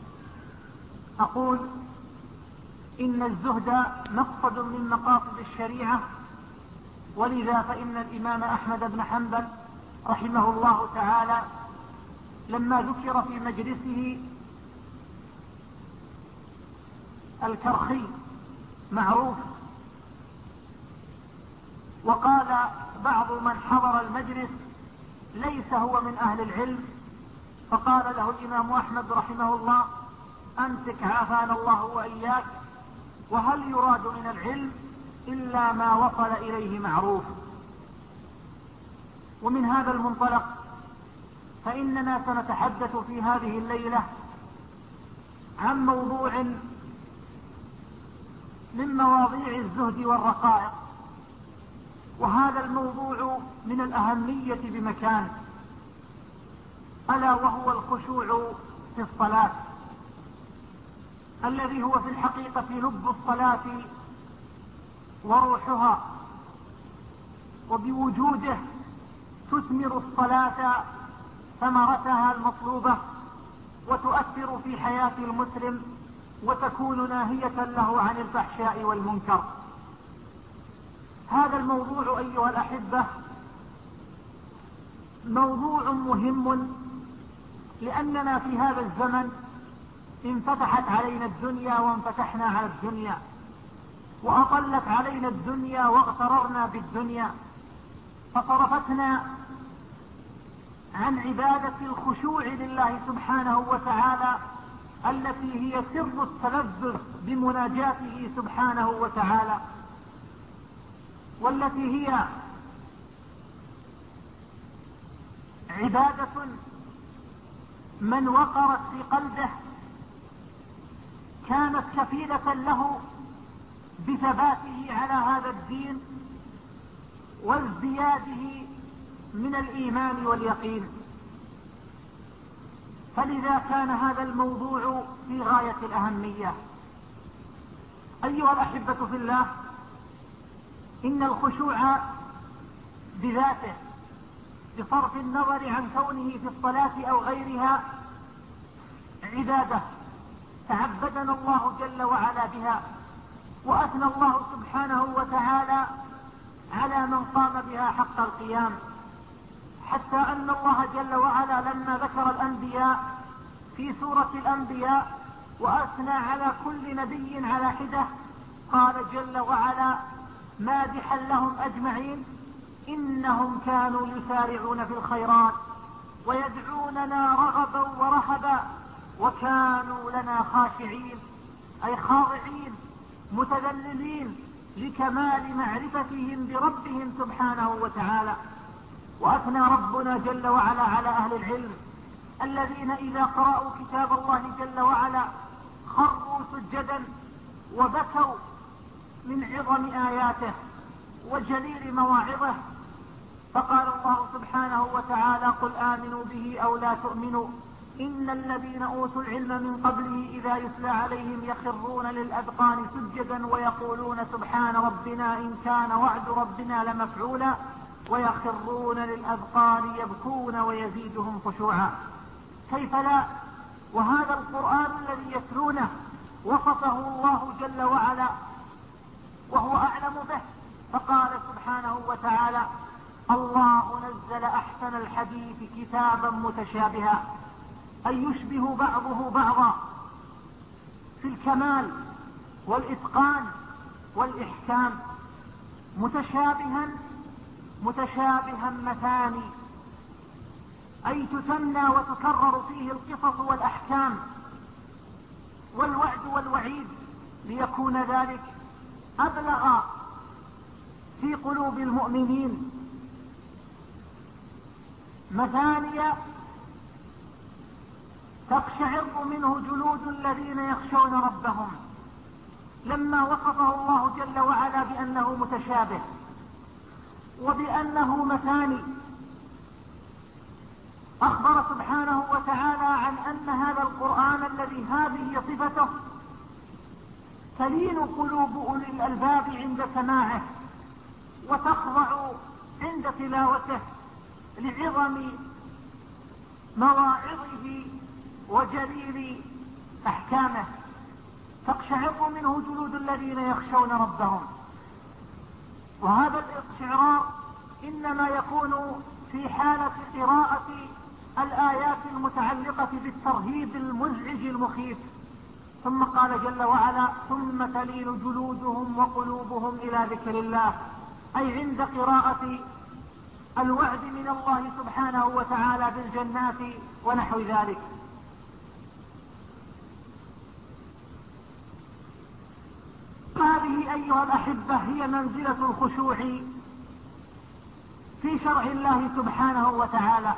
أقول إن الزهد مقصد من مقاصد الشريعة، ولذا فإن الإمام أحمد بن حنبل رحمه الله تعالى لما ذكر في مجلسه الكرخي معروف، وقال بعض من حضر المجلس ليس هو من أهل العلم، فقال له الإمام أحمد رحمه الله: أمسك عافانا الله وإياك، وهل يراد من العلم إلا ما وصل إليه معروف؟ ومن هذا المنطلق فإننا سنتحدث في هذه الليلة عن موضوع من مواضيع الزهد والرقائق، وهذا الموضوع من الأهمية بمكان، ألا وهو الخشوع في الصلاة، الذي هو في الحقيقة لب الصلاة وروحها، وبوجوده تثمر الصلاة ثمرتها المطلوبة وتؤثر في حياة المسلم وتكون ناهية له عن الفحشاء والمنكر. هذا الموضوع أيها الأحبة موضوع مهم، لأننا في هذا الزمن انفتحت علينا الدنيا وانفتحنا على الدنيا، وأطلت علينا الدنيا واغتررنا بالدنيا، فصرفتنا عن عبادة الخشوع لله سبحانه وتعالى التي هي سر التلذذ بمناجاته سبحانه وتعالى، والتي هي عبادة من وقرت في قلبه كانت كفيلة له بثباته على هذا الدين وازدياده من الإيمان واليقين. فلذا كان هذا الموضوع في غاية الأهمية. أيها الأحبة في الله، إن الخشوع بذاته بصرف النظر عن كونه في الصلاة أو غيرها عبادة تعبدنا الله جل وعلا بها، وأثنى الله سبحانه وتعالى على من قام بها حق القيام، حتى أن الله جل وعلا لما ذكر الأنبياء في سورة الأنبياء وأثنى على كل نبي على حدة قال جل وعلا مادحا لهم أجمعين: إنهم كانوا يسارعون في الخيرات ويدعوننا رغبا ورهبا وكانوا لنا خاشعين، أي خاضعين متذللين لكمال معرفتهم بربهم سبحانه وتعالى. وأثنى ربنا جل وعلا على أهل العلم الذين إذا قرأوا كتاب الله جل وعلا خروا سجدا وبكوا من عظم آياته وجليل مواعظه، فقال الله سبحانه وتعالى: قل آمنوا به أو لا تؤمنوا إن الذين أوتوا العلم من قبله إذا يتلى عليهم يخرون للأذقان سجدا ويقولون سبحان ربنا إن كان وعد ربنا لمفعولا ويخرون للأذقان يبكون ويزيدهم خشوعا. كيف لا؟ وهذا القرآن الذي يتلونه وصفه الله جل وعلا وهو أعلم به، فقال سبحانه وتعالى: الله نزل أحسن الحديث كتابا متشابها، أي يشبه بعضه بعضا في الكمال والإتقان والإحكام، متشابها مثاني، أي تثنى وتكرر فيه القصص والأحكام والوعد والوعيد، ليكون ذلك أبلغ في قلوب المؤمنين. مثانية تقشعر منه جلود الذين يخشون ربهم، لما وصفه الله جل وعلا بأنه متشابه وبأنه مثاني، أخبر سبحانه وتعالى عن أن هذا القرآن الذي هذه صفته تلين قلوب أولي الألباب عند سماعه وتخضع عند تلاوته لعظم مواعظه وجليل أحكامه، تقشعر منه جلود الذين يخشون ربهم. وهذا الاقشعرار إنما يكون في حالة قراءة الآيات المتعلقة بالترهيب المزعج المخيف. ثم قال جل وعلا: ثم تلين جلودهم وقلوبهم إلى ذكر الله، أي عند قراءة الوعد من الله سبحانه وتعالى بالجنات ونحو ذلك. هذه أيها الأحبة هي منزلة الخشوع في شرع الله سبحانه وتعالى،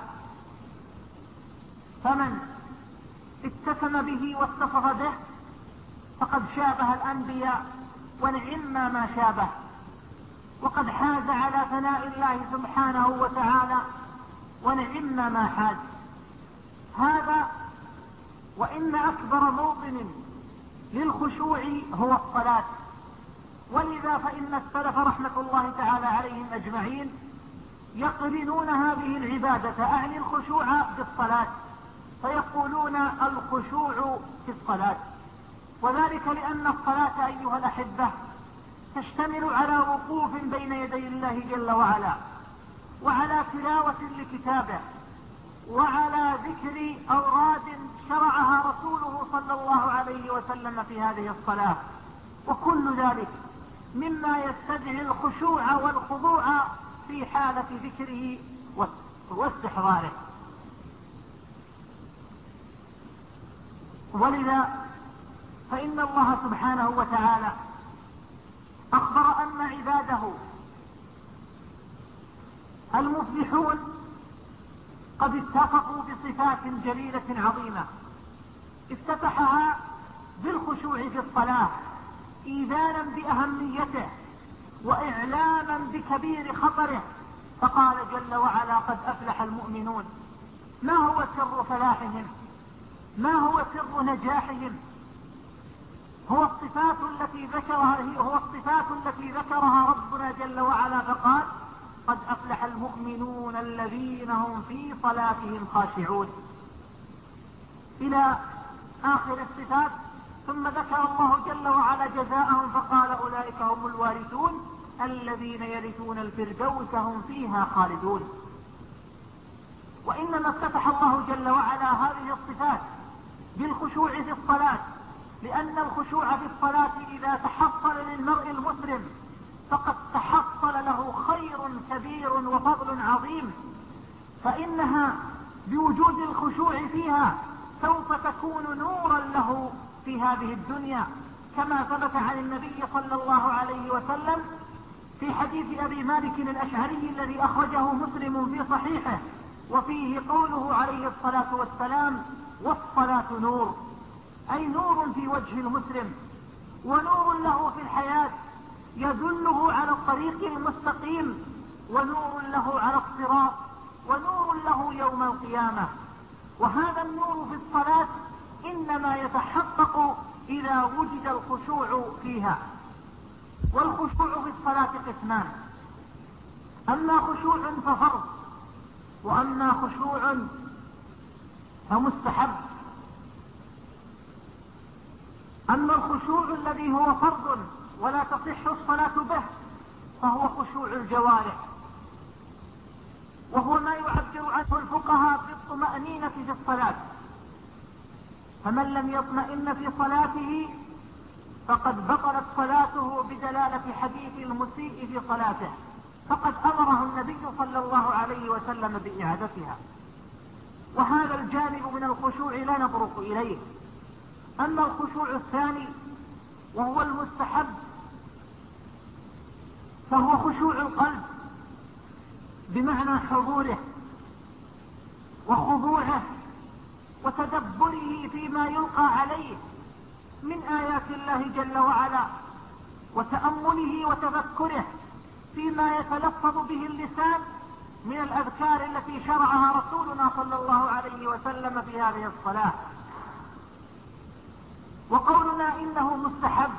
فمن اتسم به واتصف به فقد شابه الأنبياء ونعم ما شابه، وقد حاز على ثناء الله سبحانه وتعالى ونعم ما حاز. هذا وإن أكبر موطن للخشوع هو الصلاة، ولذا فإن السلف رحمة الله تعالى عليهم أجمعين يقرنون هذه العبادة أعني الخشوع بالصلاة، فيقولون الخشوع في الصلاة، وذلك لأن الصلاة أيها الأحبة تشتمل على وقوف بين يدي الله جل وعلا، وعلى تلاوة لكتابه، وعلى ذكر أوراد شرعها رسوله صلى الله عليه وسلم في هذه الصلاة، وكل ذلك مما يستدعي الخشوع والخضوع في حالة ذكره واستحضاره. ولذا فإن الله سبحانه وتعالى أخبر أن عباده المفلحون قد اتصفوا بصفات جليلة عظيمة، افتتحها بالخشوع في الصلاة إيذانا بأهميته وإعلاما بكبير خطره، فقال جل وعلا: قد أفلح المؤمنون. ما هو سر فلاحهم؟ ما هو سر نجاحهم؟ هو الصفات التي ذكرها ربنا جل وعلا، فقال: قد أفلح المؤمنون الذين هم في صلاتهم خاشعون، إلى آخر الصفات. ثم ذكر الله جل وعلا جزاءهم فقال: أولئك هم الوارثون الذين يرثون الفردوس هم فيها خالدون. وإنما افتتح الله جل وعلا هذه الصفات بالخشوع في الصلاة، لأن الخشوع في الصلاة إذا تحصل للمرء المسلم فقد تحصل له خير كبير وفضل عظيم، فإنها بوجود الخشوع فيها سوف تكون نورا له في هذه الدنيا، كما ثبت عن النبي صلى الله عليه وسلم في حديث أبي مالك الأشعري الذي أخرجه مسلم في صحيحه، وفيه قوله عليه الصلاة والسلام: والصلاة نور، أي نور في وجه المسلم ونور له في الحياة، يدله على الطريق المستقيم ونور له على الصراط ونور له يوم القيامة. وهذا النور في الصلاة إنما يتحقق إذا وجد الخشوع فيها. والخشوع في الصلاة قسمان: أما خشوع ففرض، وأما خشوع فمستحب. أما الخشوع الذي هو فرض ولا تصح الصلاة به فهو خشوع الجوارح، وهو ما يعبر عنه الفقهاء بالطمأنينة في الصلاة. فمن لم يطمئن في صلاته فقد بطلت صلاته بدلالة حديث المسيء في صلاته، فقد أمره النبي صلى الله عليه وسلم بإعادتها. وهذا الجانب من الخشوع لا نبرك إليه. أما الخشوع الثاني وهو المستحب فهو خشوع القلب بمعنى حضوره وخضوعه وتدبره فيما يلقى عليه من آيات الله جل وعلا، وتأمله وتذكره فيما يتلفظ به اللسان من الأذكار التي شرعها رسولنا صلى الله عليه وسلم في هذه الصلاة. وقولنا إنه مستحب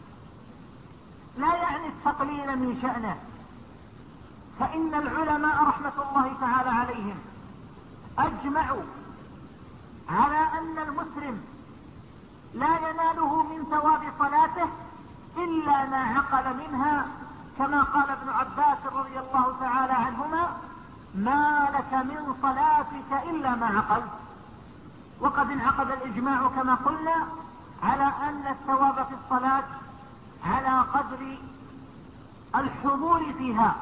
لا يعني التقليل من شأنه، فإن العلماء رحمة الله تعالى عليهم أجمعوا على أن المسلم لا يناله من ثواب صلاته إلا ما عقل منها، كما قال ابن عباس رضي الله تعالى عنهما: ما لك من صلاتك إلا ما عقلت. وقد انعقد الإجماع كما قلنا على أن الثواب في الصلاة على قدر الحضور فيها.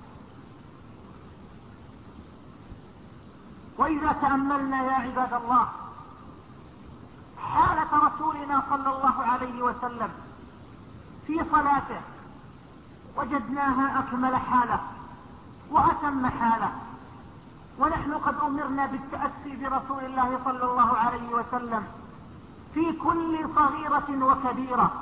وإذا تأملنا يا عباد الله حالة رسولنا صلى الله عليه وسلم في صلاته وجدناها أكمل حالة وأتم حالة. ونحن قد أمرنا بالتأسي برسول الله صلى الله عليه وسلم في كل صغيرة وكبيرة.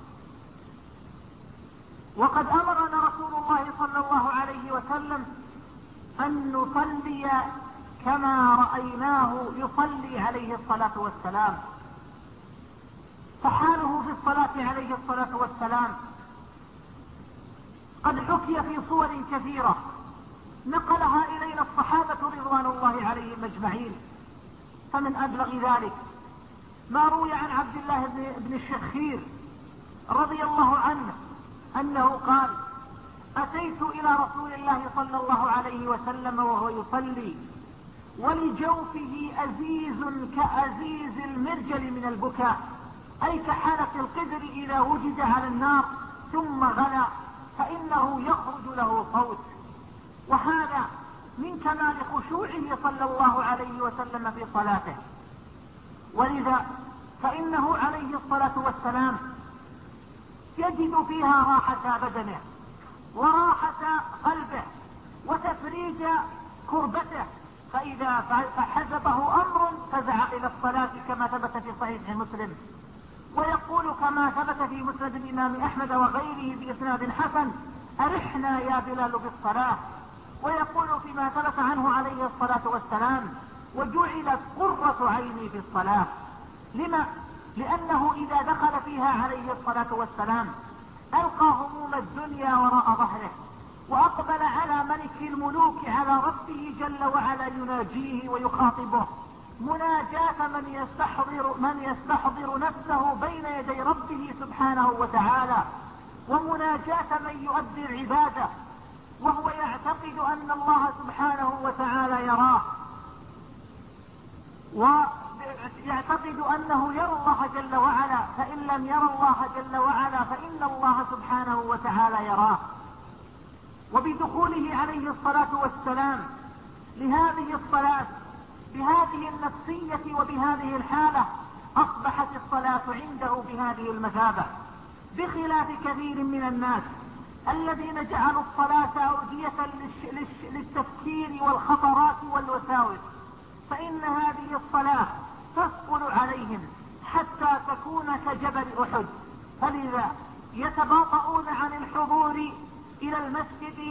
وقد أمرنا رسول الله صلى الله عليه وسلم أن نصلي كما رأيناه يصلي عليه الصلاة والسلام. فحاله في الصلاة عليه الصلاة والسلام قد حكي في صور كثيرة نقلها إلينا الصحابة رضوان الله عليهم أجمعين. فمن أبلغ ذلك ما روي عن عبد الله بن الشخير رضي الله عنه أنه قال: أتيت إلى رسول الله صلى الله عليه وسلم وهو يصلي ولجوفه أزيز كأزيز المرجل من البكاء، أي كحالة القدر إذا وجد على النار ثم غلى فإنه يخرج له صوت. وهذا من كمال خشوعه صلى الله عليه وسلم في صلاته. ولذا فإنه عليه الصلاة والسلام يجد فيها راحة بدنه وراحة قلبه وتفريج كربته، فإذا فحزبه أمر فزع إلى الصلاة كما ثبت في صحيح مسلم. ويقول كما ثبت في مسند الإمام أحمد وغيره بإسناد حسن: أرحنا يا بلال بالصلاة. ويقول فيما ثبت عنه عليه الصلاة والسلام: وجعلت قرة عيني في الصلاة. لما؟ لأنه إذا دخل فيها عليه الصلاة والسلام ألقى هموم الدنيا وراء ظهره وأقبل على ملك الملوك على ربه جل وعلا يناجيه ويخاطبه مناجاة من يستحضر نفسه بين يدي ربه سبحانه وتعالى، ومناجاة من يؤدي العبادة وهو يعتقد أن الله سبحانه وتعالى يراه، ويعتقد أنه يرى الله جل وعلا، فإن لم يرى الله جل وعلا فإن الله سبحانه وتعالى يراه. وبدخوله عليه الصلاة والسلام لهذه الصلاة بهذه النفسية وبهذه الحالة أصبحت الصلاة عنده بهذه المثابة، بخلاف كثير من الناس الذين جعلوا الصلاة أودية للتفكير والخطرات والوساوس، فإن هذه الصلاة تثقل عليهم حتى تكون كجبل أحد، فلذا يتباطؤون عن الحضور إلى المسجد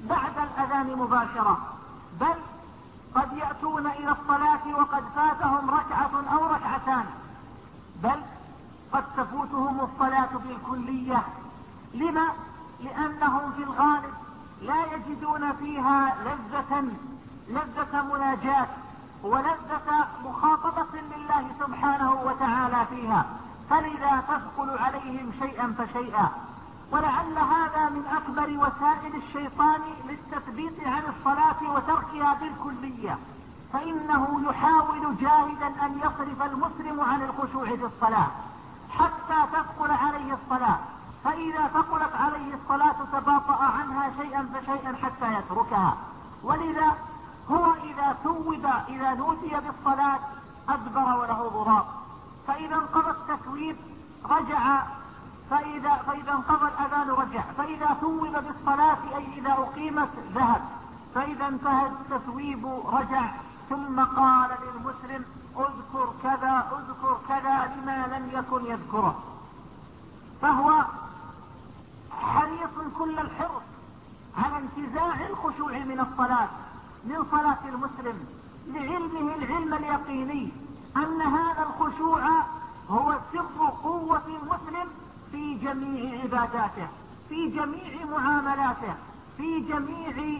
بعد الأذان مباشرة، بل قد يأتون إلى الصلاة وقد فاتهم ركعة أو ركعتان، بل قد تفوتهم الصلاة بالكلية. لما؟ لأنهم في الغالب لا يجدون فيها لذة مناجاة ولذة مخاطبة لله سبحانه وتعالى فيها، فلذا تثقل عليهم شيئا فشيئا. ولعل هذا من أكبر وسائل الشيطان للتثبيت عن الصلاة وتركها بالكلية، فإنه يحاول جاهدا أن يصرف المسلم عن الخشوع في الصلاة حتى تثقل عليه الصلاة، فإذا ثقلت عليه الصلاة تباطأ عنها شيئا فشيئا حتى يتركها. ولذا هو إذا نودي بالصلاة أدبر وله ضراط، فإذا انقضى التثويب رجع، فإذا انقضى الأذان رجع، فإذا ثوب بالصلاة أي إذا أقيمت ذهب، فإذا انتهى التثويب رجع، ثم قال للمسلم اذكر كذا لما لم يكن يذكره. فهو حريص كل الحرص على انتزاع الخشوع من الصلاة، من صلاة المسلم، لعلمه العلم اليقيني أن هذا الخشوع هو سر قوة المسلم في جميع عباداته، في جميع معاملاته، في جميع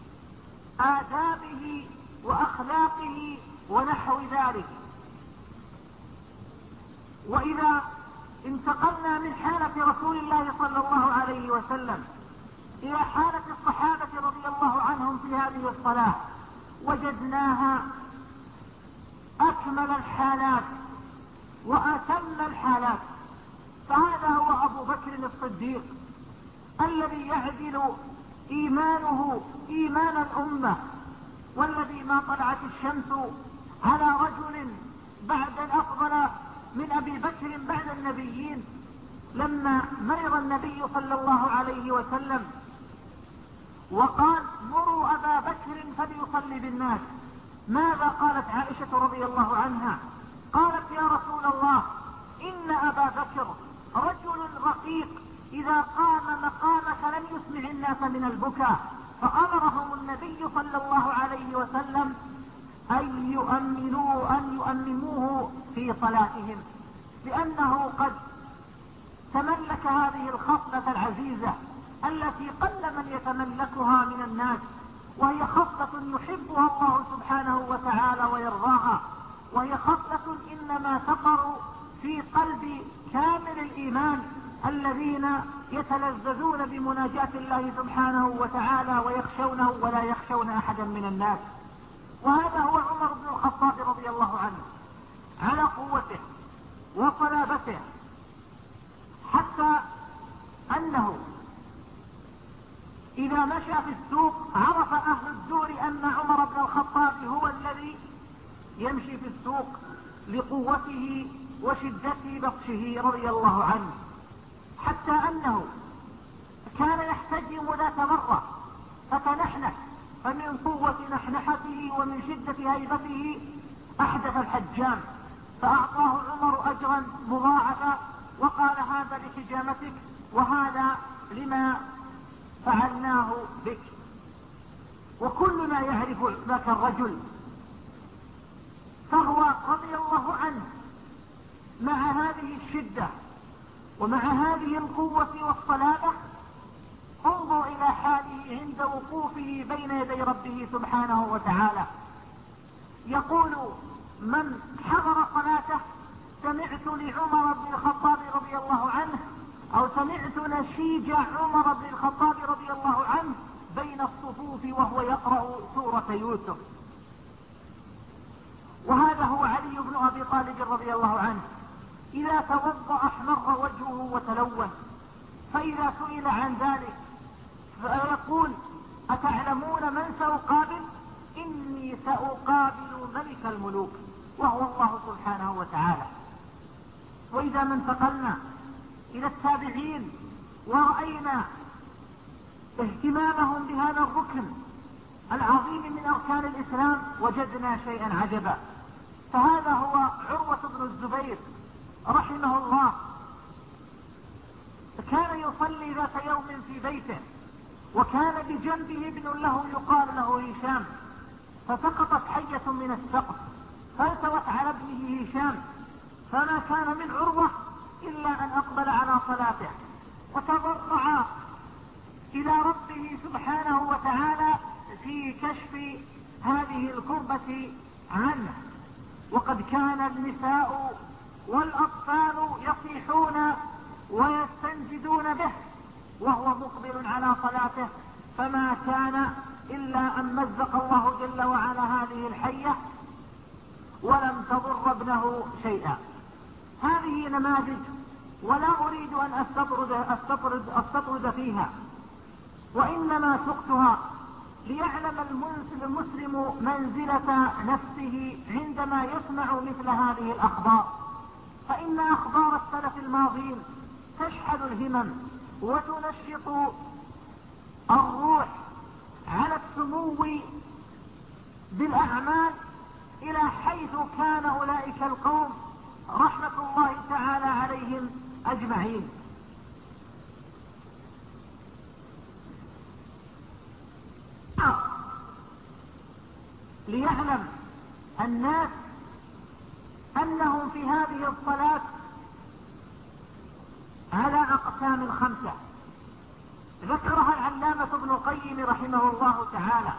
آدابه وأخلاقه ونحو ذلك. وإذا انتقلنا من حالة رسول الله صلى الله عليه وسلم إلى حالة الصحابة رضي الله عنهم في هذه الصلاة، وجدناها أكمل الحالات وأتم الحالات. فهذا هو أبو بكر الصديق الذي يعدل إيمانه إيمان الأمة، والذي ما طلعت الشمس على رجل بعد الأفضل من أبي بكر بعد النبيين. لما مرض النبي صلى الله عليه وسلم وقال مروا أبا بكر فليصلي بالناس، ماذا قالت عائشة رضي الله عنها؟ قالت يا رسول الله إن أبا بكر رجل رقيق إذا قام مقامك لم يسمع الناس من البكاء، فأمرهم النبي صلى الله عليه وسلم أن يؤمنوه في صلاتهم، لأنه قد تملك هذه الخصلة العزيزة التي قل من يتملكها من الناس، وهي خصلة يحبها الله سبحانه وتعالى ويرضاها، وهي خصلة إنما تقر في قلب كامل الإيمان الذين يتلذذون بمناجاة الله سبحانه وتعالى ويخشونه ولا يخشون أحدا من الناس. وهذا هو عمر بن الخطاب رضي الله عنه على قوته وصلابته، حتى أنه إذا مشى في السوق عرف أهل الدور أن عمر بن الخطاب هو الذي يمشي في السوق لقوته وشدة بطشه رضي الله عنه، حتى أنه كان يحتجم ذات مرة فتنحنح، فمن قوة نحنحته ومن شدة هيبته أحدث الحجام، فأعطاه عمر أجرا مضاعفا وقال هذا لحجامتك وهذا لما فعلناه بك. وكلنا يعرف ذاك الرجل، فهو رضي الله عنه مع هذه الشدة ومع هذه القوة والصلابة انظر إلى حاله عند وقوفه بين يدي ربه سبحانه وتعالى. يقول من حضر صلاته سمعت لعمر بن الخطاب رضي الله عنه، أو سمعت نشيج عمر بن الخطاب رضي الله عنه بين الصفوف وهو يقرأ سورة يوسف. وهذا هو علي بن أبي طالب رضي الله عنه، إذا توضأ احمر وجهه وتلون، فإذا سئل عن ذلك فيقول أتعلمون من سأقابل؟ إني سأقابل ملك الملوك وهو الله سبحانه وتعالى. وإذا ما انتقلنا إلى التابعين ورأينا اهتمامهم بهذا الركن العظيم من أركان الإسلام وجدنا شيئا عجبا. فهذا هو عروة بن الزبير رحمه الله، كان يصلي ذات يوم في بيته وكان بجنبه ابن له يقال له هشام، فسقطت حية من السقف فالتوت على ابنه هشام، فما كان من عروة إلا أن أقبل على صلاته وتضرع إلى ربه سبحانه وتعالى في كشف هذه الكربة عنه. وقد كان النساء والأطفال يصيحون ويستنجدون به وهو مقبل على صلاته، فما كان إلا أن مزق الله جل وعلا هذه الحية ولم تضر ابنه شيئا. هذه نماذج ولا أريد أن أستطرد فيها، وإنما سقتها ليعلم المسلم منزلة نفسه عندما يسمع مثل هذه الأخبار، فإن أخبار السلف الماضين تشحذ الهمم وتنشط الروح على السمو بالأعمال إلى حيث كان أولئك القوم رحمة الله تعالى عليهم أجمعين. ليعلم الناس أنهم في هذه الصلاة على أقسام 5 ذكرها العلامة ابن القيم رحمه الله تعالى،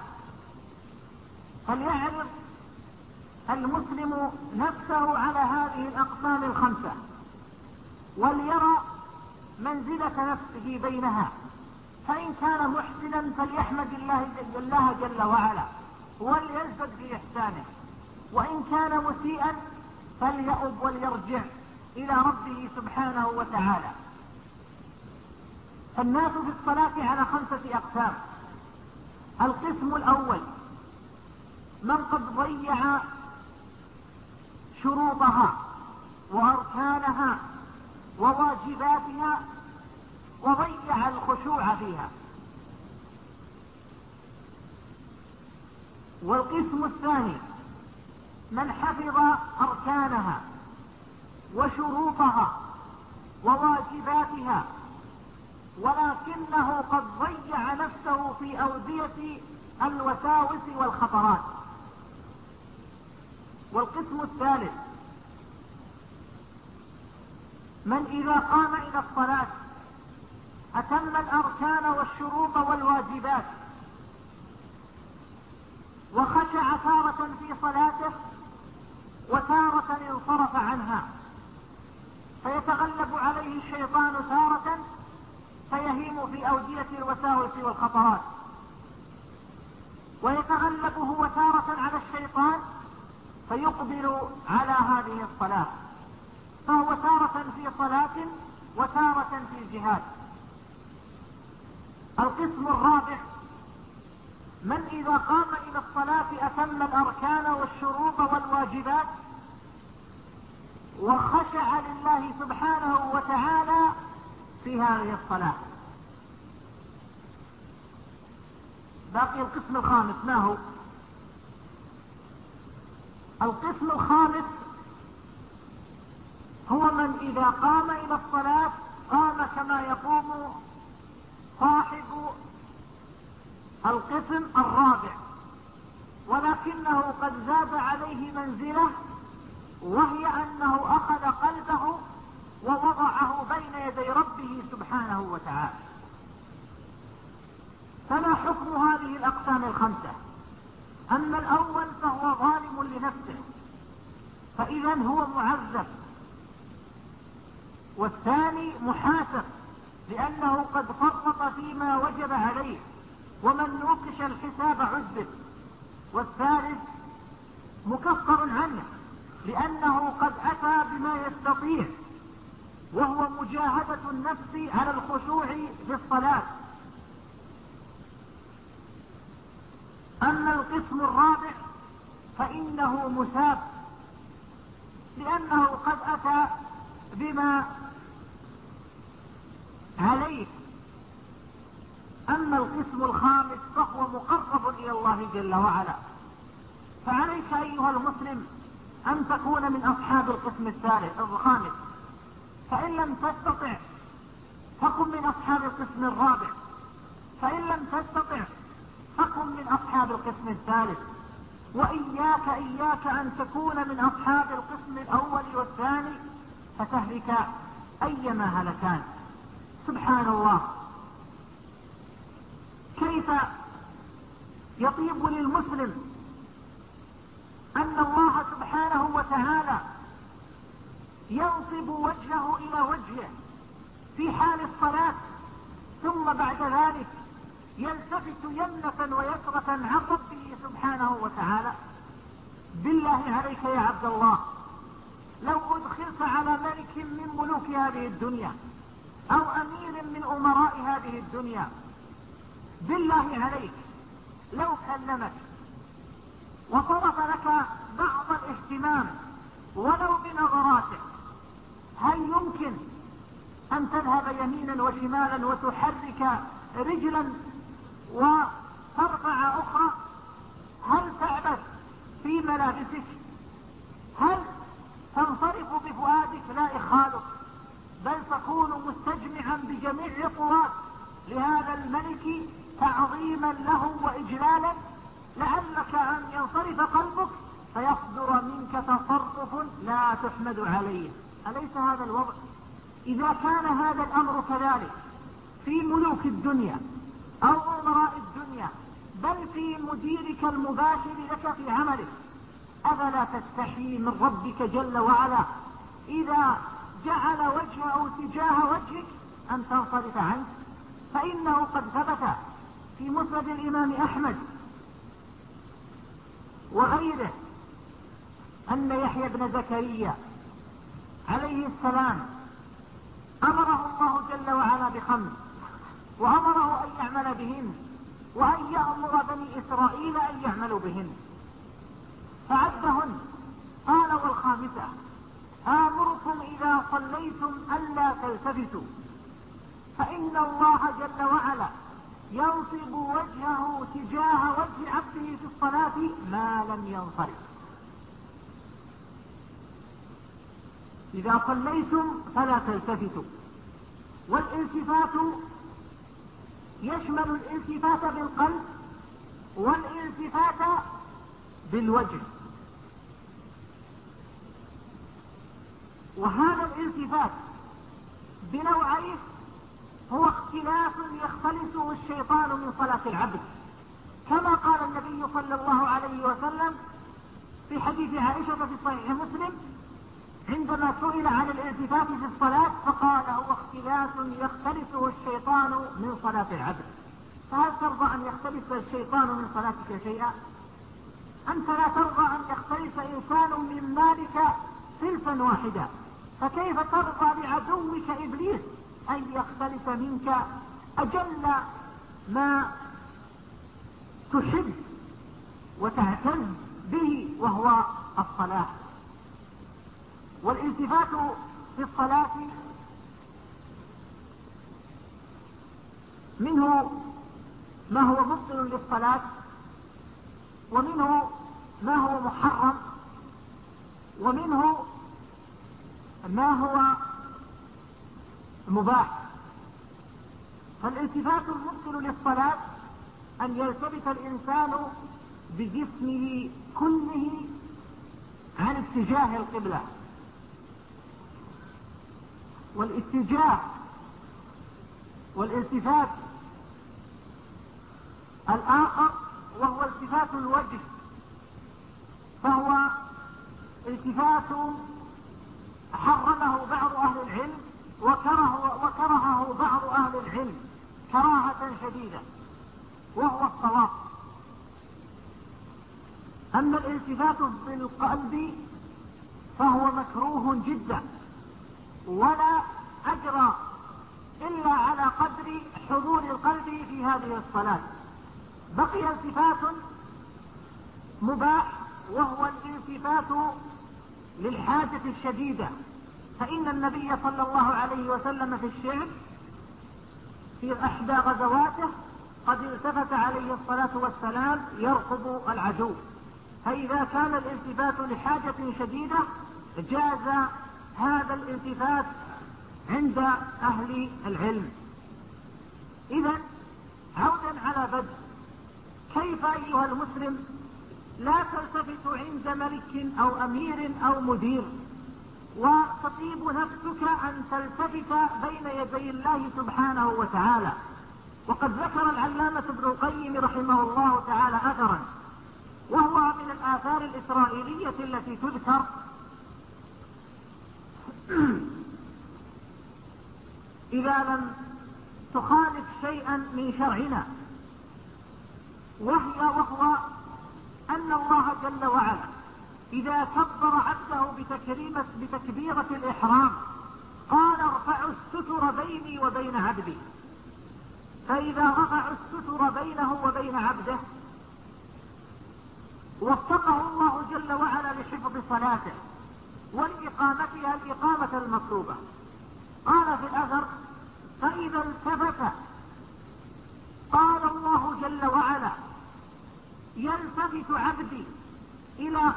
فليعرف المسلم نفسه على هذه الأقسام 5 وليرى منزلة نفسه بينها، فإن كان محسنا فليحمد الله جل وعلا وليزدد في إحسانه، وإن كان مسيئا فليؤب وليرجع إلى ربه سبحانه وتعالى. فالناس في الصلاة على 5 أقسام. القسم الأول من قد ضيع شروطها وأركانها وواجباتها وضيع الخشوع فيها. والقسم الثاني من حفظ أركانها وشروطها وواجباتها ولكنه قد ضيع نفسه في أودية الوساوس والخطرات. والقسم الثالث من إذا قام إلى الصلاة أتم الأركان والشروط والواجبات وخشع تارة في صلاته وتارة انصرف عنها، فيتغلب عليه الشيطان تارة فيهيم في أودية الوساوس والخطرات، ويتغلب هو تارة على الشيطان فيقبل على هذه الصلاة، فهو تارة في صلاة وتارة في جهاد. القسم الرابع من إذا قام إلى الصلاة أتم الأركان والشروط والواجبات وخشع لله سبحانه وتعالى في هذه الصلاة. باقي القسم الخامس. ما هو القسم الخامس؟ هو من إذا قام إلى الصلاة قام كما يقوم صاحب القسم الرابع، ولكنه قد زاد عليه منزلة، وهي أنه أخذ قلبه ووضعه بين يدي ربه سبحانه وتعالى. فما حكم هذه الأقسام 5؟ أما الأول فهو ظالم لنفسه فإذا هو معذب، والثاني محاسب لأنه قد فرط فيما وجب عليه ومن نوقش الحساب عذب، والثالث مكفر عنه لأنه قد أتى بما يستطيع وهو مجاهدة النفس على الخشوع في الصلاة. أما القسم الرابع فإنه مثاب لأنه قد أتى بما عليه. أما القسم الخامس فهو مقرب إلى الله جل وعلا. فعليك أيها المسلم أن تكون من أصحاب القسم الخامس، فإن لم تستطع فكن من أصحاب القسم الرابع، فإن لم تستطع فكن من أصحاب القسم الثالث. إياك أن تكون من أصحاب القسم الأول والثاني فتهلك أيما هلكان. سبحان الله، كيف يطيب للمسلم أن الله سبحانه وتعالى ينصب وجهه إلى وجهه في حال الصلاة، ثم بعد ذلك يلتفت يمنة ويسرة عن ربه سبحانه وتعالى. بالله عليك يا عبد الله، لو أدخلت على ملك من ملوك هذه الدنيا أو أمير من أمراء هذه الدنيا، بالله عليك لو كلمك وصرف لك بعض الاهتمام ولو بنظراته، هل يمكن أن تذهب يمينا وشمالا وتحرك رجلا وترفع أخرى؟ هل تعبث في ملابسك؟ هل تنصرف بفؤادك لا إخالك، بل تكون مستجمعا بجميع قواك لهذا الملك تعظيما له وإجلالا، لعلك أن ينصرف قلبك فيصدر منك تصرف لا تحمد عليه. أليس هذا الوضع؟ إذا كان هذا الأمر كذلك في ملوك الدنيا أو أمراء الدنيا، بل في مديرك المباشر لك في عملك، أفلا تستحي من ربك جل وعلا إذا جعل وجهه تجاه وجهك أن تنصرف عنه؟ فإنه قد ثبت في مسند الإمام أحمد وغيره أن يحيى بن زكريا عليه السلام أمره الله جل وعلا بخمس، وأمره أن يعمل بهن، وأن يأمر بني إسرائيل أن يعملوا بهن، فعدهن. قال: والخامسة آمركم إذا صليتم ألا تلتفتوا، فإن الله جل وعلا ينصب وجهه تجاه وجه عبده في الصلاة ما لم ينصرف. إذا صليتم فلا تلتفتوا. والالتفات يشمل الالتفات بالقلب والالتفات بالوجه، وهذا الالتفات بنوعين هو اختلاف يختلسه الشيطان من صلاة العبد، كما قال النبي صلى الله عليه وسلم في حديث عائشة في صحيح مسلم عندما سئل عن الالتفات في الصلاة فقال: هو اختلاس يختلسه الشيطان من صلاة العبد. فهل ترضى أن يختلس الشيطان من صلاتك شيئا؟ أنت لا ترضى أن يختلس إنسان من مالك سلفا واحدا، فكيف ترضى لعدوك إبليس أن يختلس منك أجل ما تحب وتهتم به وهو الصلاة؟ والالتفات في الصلاة منه ما هو مبطل للصلاة، ومنه ما هو محرم، ومنه ما هو مباح. فالالتفات المبطل للصلاة أن يلتفت الإنسان بجسمه كله عن اتجاه القبلة. والاتجاه والالتفات الآخر وهو التفات الوجه، فهو التفات حرمه بعض أهل العلم وكرهه بعض أهل العلم كراهة شديدة، وهو الصواب. أما الالتفات بالقلب فهو مكروه جدا، ولا أجر إلا على قدر حضور القلب في هذه الصلاة. بقي التفات مباح وهو الالتفات للحاجة الشديدة، فإن النبي صلى الله عليه وسلم في الشعر في إحدى غزواته قد التفت عليه الصلاة والسلام يرقب العدو، فإذا كان الالتفات لحاجة شديدة جاز هذا الالتفات عند أهل العلم. إذن عودا على بدء، كيف أيها المسلم لا تلتفت عند ملك أو أمير أو مدير وتطيب نفسك أن تلتفت بين يدي الله سبحانه وتعالى؟ وقد ذكر العلامة ابن القيم رحمه الله تعالى أثرا، وهو من الآثار الإسرائيلية التي تذكر إذا لم تخالف شيئا من شرعنا، وهو أن الله جل وعلا إذا كبر عبده بتكبيرة الإحرام قال ارفعوا الستر بيني وبين عبدي، فإذا رفعوا الستر بينه وبين عبده وفقه الله جل وعلا لحفظ صلاته ولإقامتها الإقامة المطلوبة. قال في الأثر: فإذا التفت قال الله جل وعلا يلتفت عبدي إلى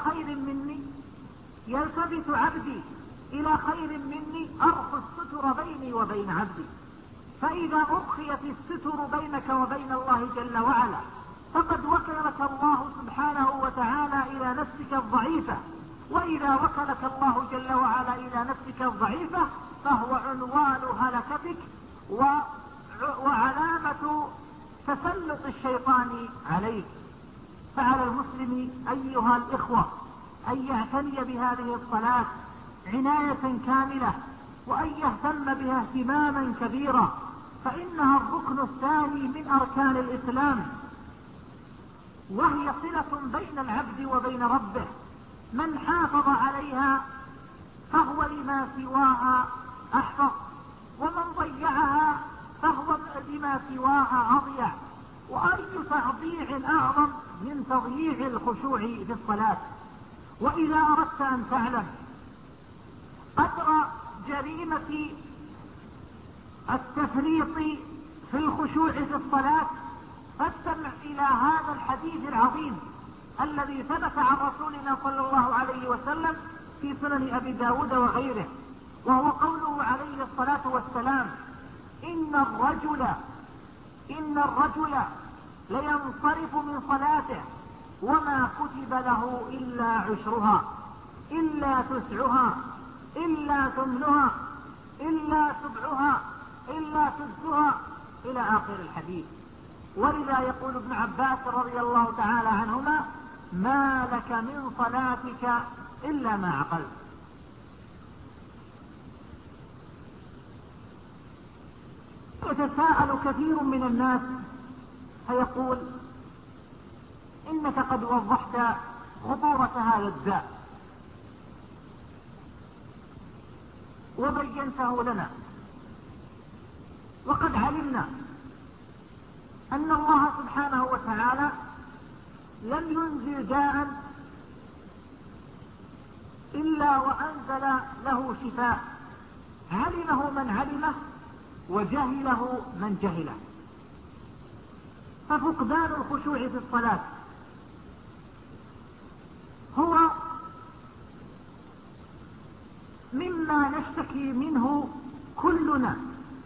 خير مني أرخي الستر بيني وبين عبدي. فإذا أرخيت الستر بينك وبين الله جل وعلا فقد وكلك الله سبحانه وتعالى إلى نفسك الضعيفة، وإذا وكلك الله جل وعلا إلى نفسك الضعيفة فهو عنوان هلكتك وعلامة تسلط الشيطان عليك. فعلى المسلم أيها الإخوة أن يعتني بهذه الصلاة عناية كاملة، وأن يهتم بها اهتماما كبيرا، فإنها الركن الثاني من أركان الإسلام، وهي صلة بين العبد وبين ربه. من حافظ عليها فهو لما سواها أحفظ، ومن ضيعها فهو لما سواها أضيع. وأي تضييع أعظم من تضييع الخشوع في الصلاة؟ وإذا أردت أن تعلم قدر جريمة التفريط في الخشوع في الصلاة فاستمع إلى هذا الحديث العظيم الذي ثبت عن رسولنا صلى الله عليه وسلم في سنن أبي داود وغيره، وهو قوله عليه الصلاة والسلام: إن الرجل لينصرف من صلاته وما كتب له إلا عشرها، إلا تسعها، إلا ثمنها، إلا سبعها، إلا سدسها، إلى آخر الحديث. ولذا يقول ابن عباس رضي الله تعالى عنهما: ما لك من صلاتك إلا ما عقلت. يتساءل كثير من الناس فيقول: إنك قد وضحت خطورة هذا الداء وبينته لنا، وقد علمنا أن الله سبحانه وتعالى لم ينزل داء إلا وأنزل له شفاء، علمه من علمه وجهله من جهله. ففقدان الخشوع في الصلاة هو مما نشتكي منه كلنا،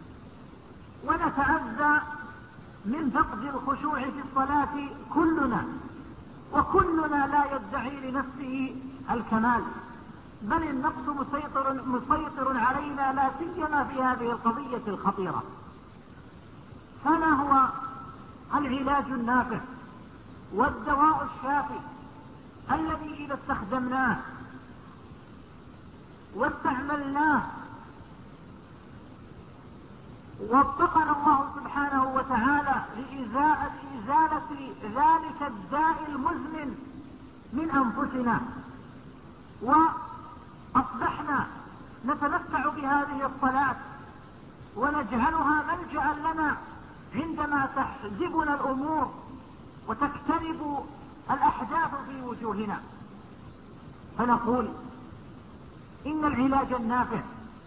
ونتأذى من فقد الخشوع في الصلاة كلنا، وكلنا لا يدعي لنفسه الكمال، بل النقص مسيطر علينا، لا سيما في هذه القضية الخطيرة. فما هو العلاج النافع والدواء الشافي الذي إذا استخدمناه واستعملناه وفقنا الله سبحانه وتعالى لإزالة ذلك الداء المزمن من أنفسنا، وأصبحنا نتمتع بهذه الصلاة ونجعلها ملجأ لنا عندما تحجبنا الأمور وتقترب الأحداث في وجوهنا؟ فنقول إن العلاج النافع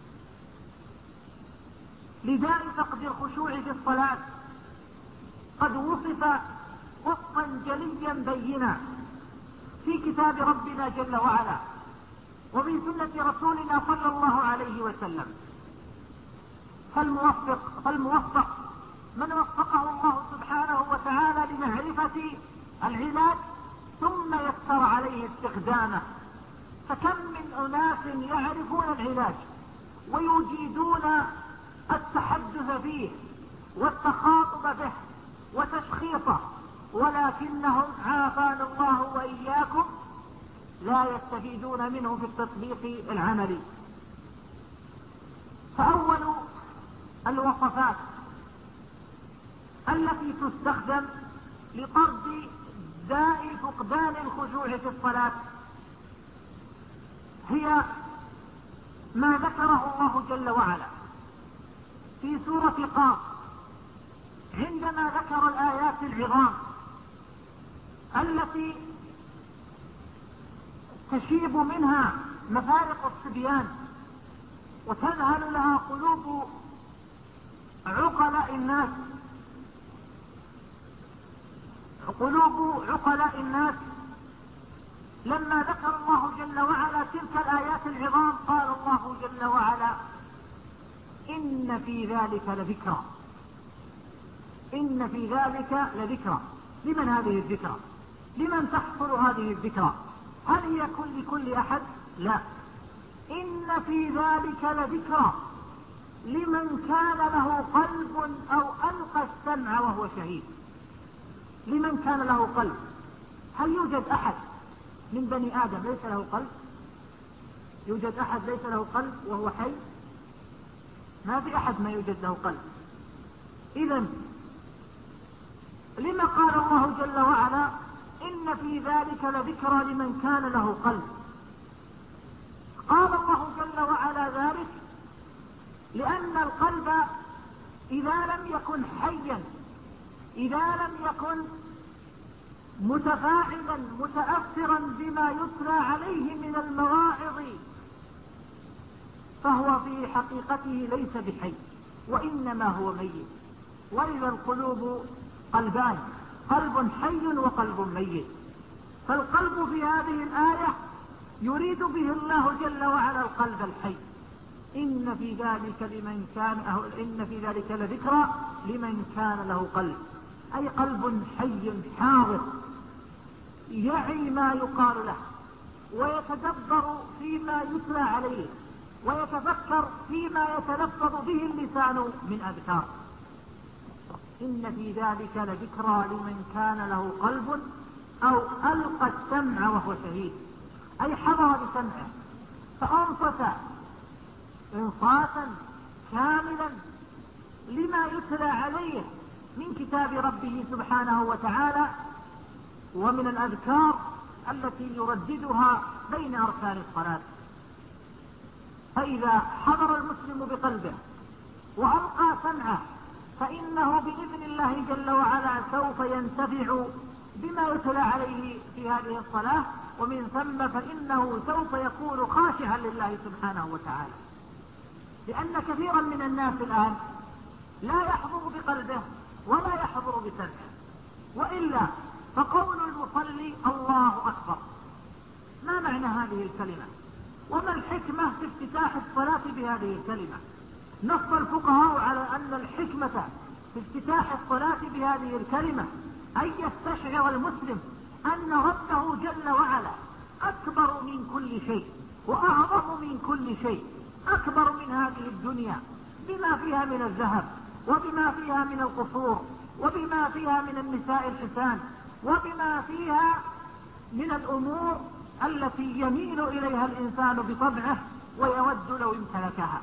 لداء فقد الخشوع في الصلاة قد وصف وصفا جليا بينا في كتاب ربنا جل وعلا وفي سنة رسولنا صلى الله عليه وسلم. فالموفق من وفقه الله سبحانه وتعالى لمعرفة العلاج ثم يسر عليه استخدامه. فكم من أناس يعرفون العلاج ويجيدون التحدث فيه والتخاطب به وتشخيصه، ولكنهم عافانا الله وإياكم لا يستفيدون منه في التطبيق العملي. فأول الوصفات التي تستخدم لطرد داء فقدان الخشوع في الصلاة هي ما ذكره الله جل وعلا في سورة قاف عندما ذكر الآيات العظام التي تشيب منها مفارق الصبيان وتذهل لها قلوب عقلاء الناس. لما ذكر الله جل وعلا تلك الآيات العظام قال الله جل وعلا إن في ذلك لذكرى. لمن هذه الذكرى؟ لمن تحصل هذه الذكرى؟ هل هي لكل أحد؟ لا. إن في ذلك لذكرى لمن كان له قلب أو ألقى السمع وهو شهيد. لمن كان له قلب. هل يوجد أحد من بني آدم ليس له قلب؟ يوجد أحد ليس له قلب وهو حي؟ ما في أحد ما يوجد له قلب. إذن لما قال الله جل وعلا إن في ذلك لذكرى لمن كان له قلب؟ قال الله جل وعلا ذلك لأن القلب إذا لم يكن حيا، إذا لم يكن متفاعلا متأثرا بما يتلى عليه من المواعظ فهو في حقيقته ليس بحي وإنما هو ميت. وإذا القلوب قلبان، قلب حي وقلب ميت. فالقلب في هذه الآية يريد به الله جل وعلا القلب الحي. إن في ذلك لذكرى لمن كان له قلب، أي قلب حي حاضر يعي ما يقال له ويتدبر فيما يتلى عليه ويتفكر فيما يتلفظ به اللسان من أذكار. إن في ذلك لذكرى لمن كان له قلب أو ألقى السمع وهو شهيد، أي حضر بسمعه فأنصت إنصاتا كاملا لما يتلى عليه من كتاب ربه سبحانه وتعالى ومن الأذكار التي يرددها بين أركان الصلاة. فإذا حضر المسلم بقلبه وألقى سمعه فإنه بإذن الله جل وعلا سوف ينتفع بما يتلى عليه في هذه الصلاة، ومن ثم فإنه سوف يكون خاشعا لله سبحانه وتعالى. لأن كثيرا من الناس الآن لا يحضر بقلبه ولا يحضر بسمعه، وإلا فقول المصلي الله أكبر ما معنى هذه الكلمة؟ وما الحكمة في افتتاح الصلاة بهذه الكلمة؟ نص الفقهاء على أن الحكمة في افتتاح الصلاة بهذه الكلمة أن يستشعر المسلم أن ربه جل وعلا أكبر من كل شيء وأعظم من كل شيء، أكبر من هذه الدنيا بما فيها من الذهب وبما فيها من القصور وبما فيها من النساء الحسان وبما فيها من الأمور التي يميل إليها الإنسان بطبعه ويود لو امتلكها.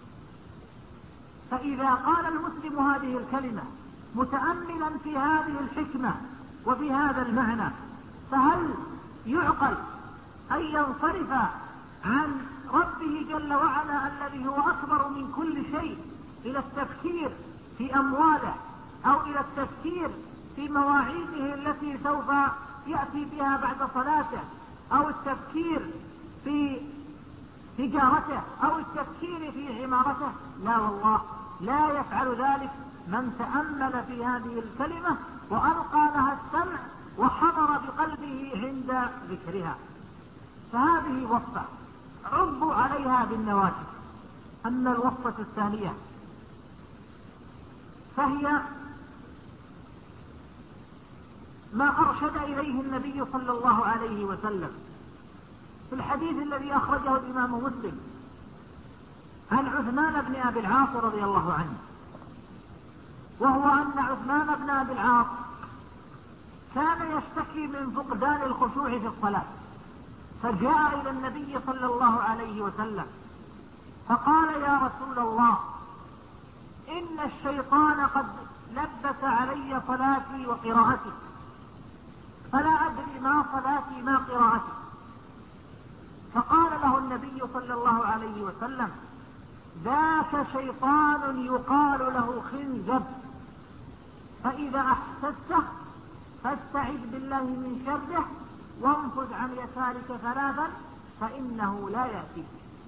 فإذا قال المسلم هذه الكلمة متأملا في هذه الحكمة وفي هذا المعنى، فهل يعقل أن ينصرف عن ربه جل وعلا الذي هو أكبر من كل شيء إلى التفكير في أمواله أو إلى التفكير في مواعيده التي سوف يأتي بها بعد صلاته أو التفكير في تجارته أو التفكير في عمارته؟ لا والله، لا يفعل ذلك من تأمل في هذه الكلمة وألقى لها السمع وحضر بقلبه عند ذكرها. فهذه وصفة عضوا عليها بالنواجذ. أما الوصفة الثانية فهي ما أرشد إليه النبي صلى الله عليه وسلم في الحديث الذي أخرجه الإمام مسلم عن عثمان بن أبي العاص رضي الله عنه، وهو أن عثمان بن أبي العاص كان يشتكي من فقدان الخشوع في الصلاة، فجاء إلى النبي صلى الله عليه وسلم فقال: يا رسول الله، إن الشيطان قد لبس علي صلاتي وقراءتي، فلا أدري ما صلاتي ما قراءتي. فقال له النبي صلى الله عليه وسلم: ذاك شيطان يقال له خنزب، فإذا أحسسته فاستعذ بالله من شره وانفذ عن يسارك ثلاثا فإنه لا يأتيك.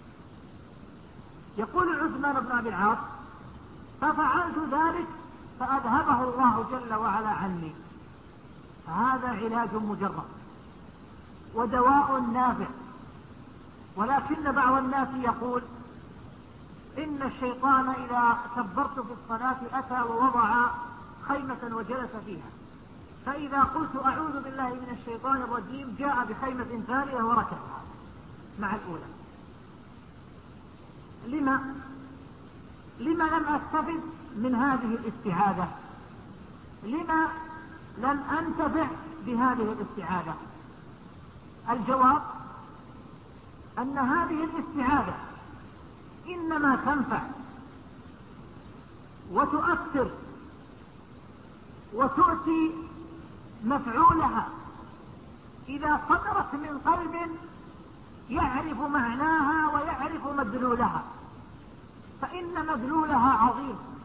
يقول عثمان بن أبي العاص: ففعلت ذلك فأذهبه الله جل وعلا عني. هذا علاج مجرب ودواء نافع، ولكن بعض الناس يقول إن الشيطان إذا كبرت في الصلاة أتى ووضع خيمة وجلس فيها، فإذا قلت أعوذ بالله من الشيطان الرجيم جاء بخيمة ثانية وركبها مع الأولى. لما لم أستفد من هذه الاستعاذة؟ لما لم أنتفع بهذه الاستعاذة؟ الجواب أن هذه الاستعاذة إنما تنفع وتؤثر وتؤتي مفعولها إذا صدرت من قلب يعرف معناها ويعرف مدلولها، فإن مدلولها عظيم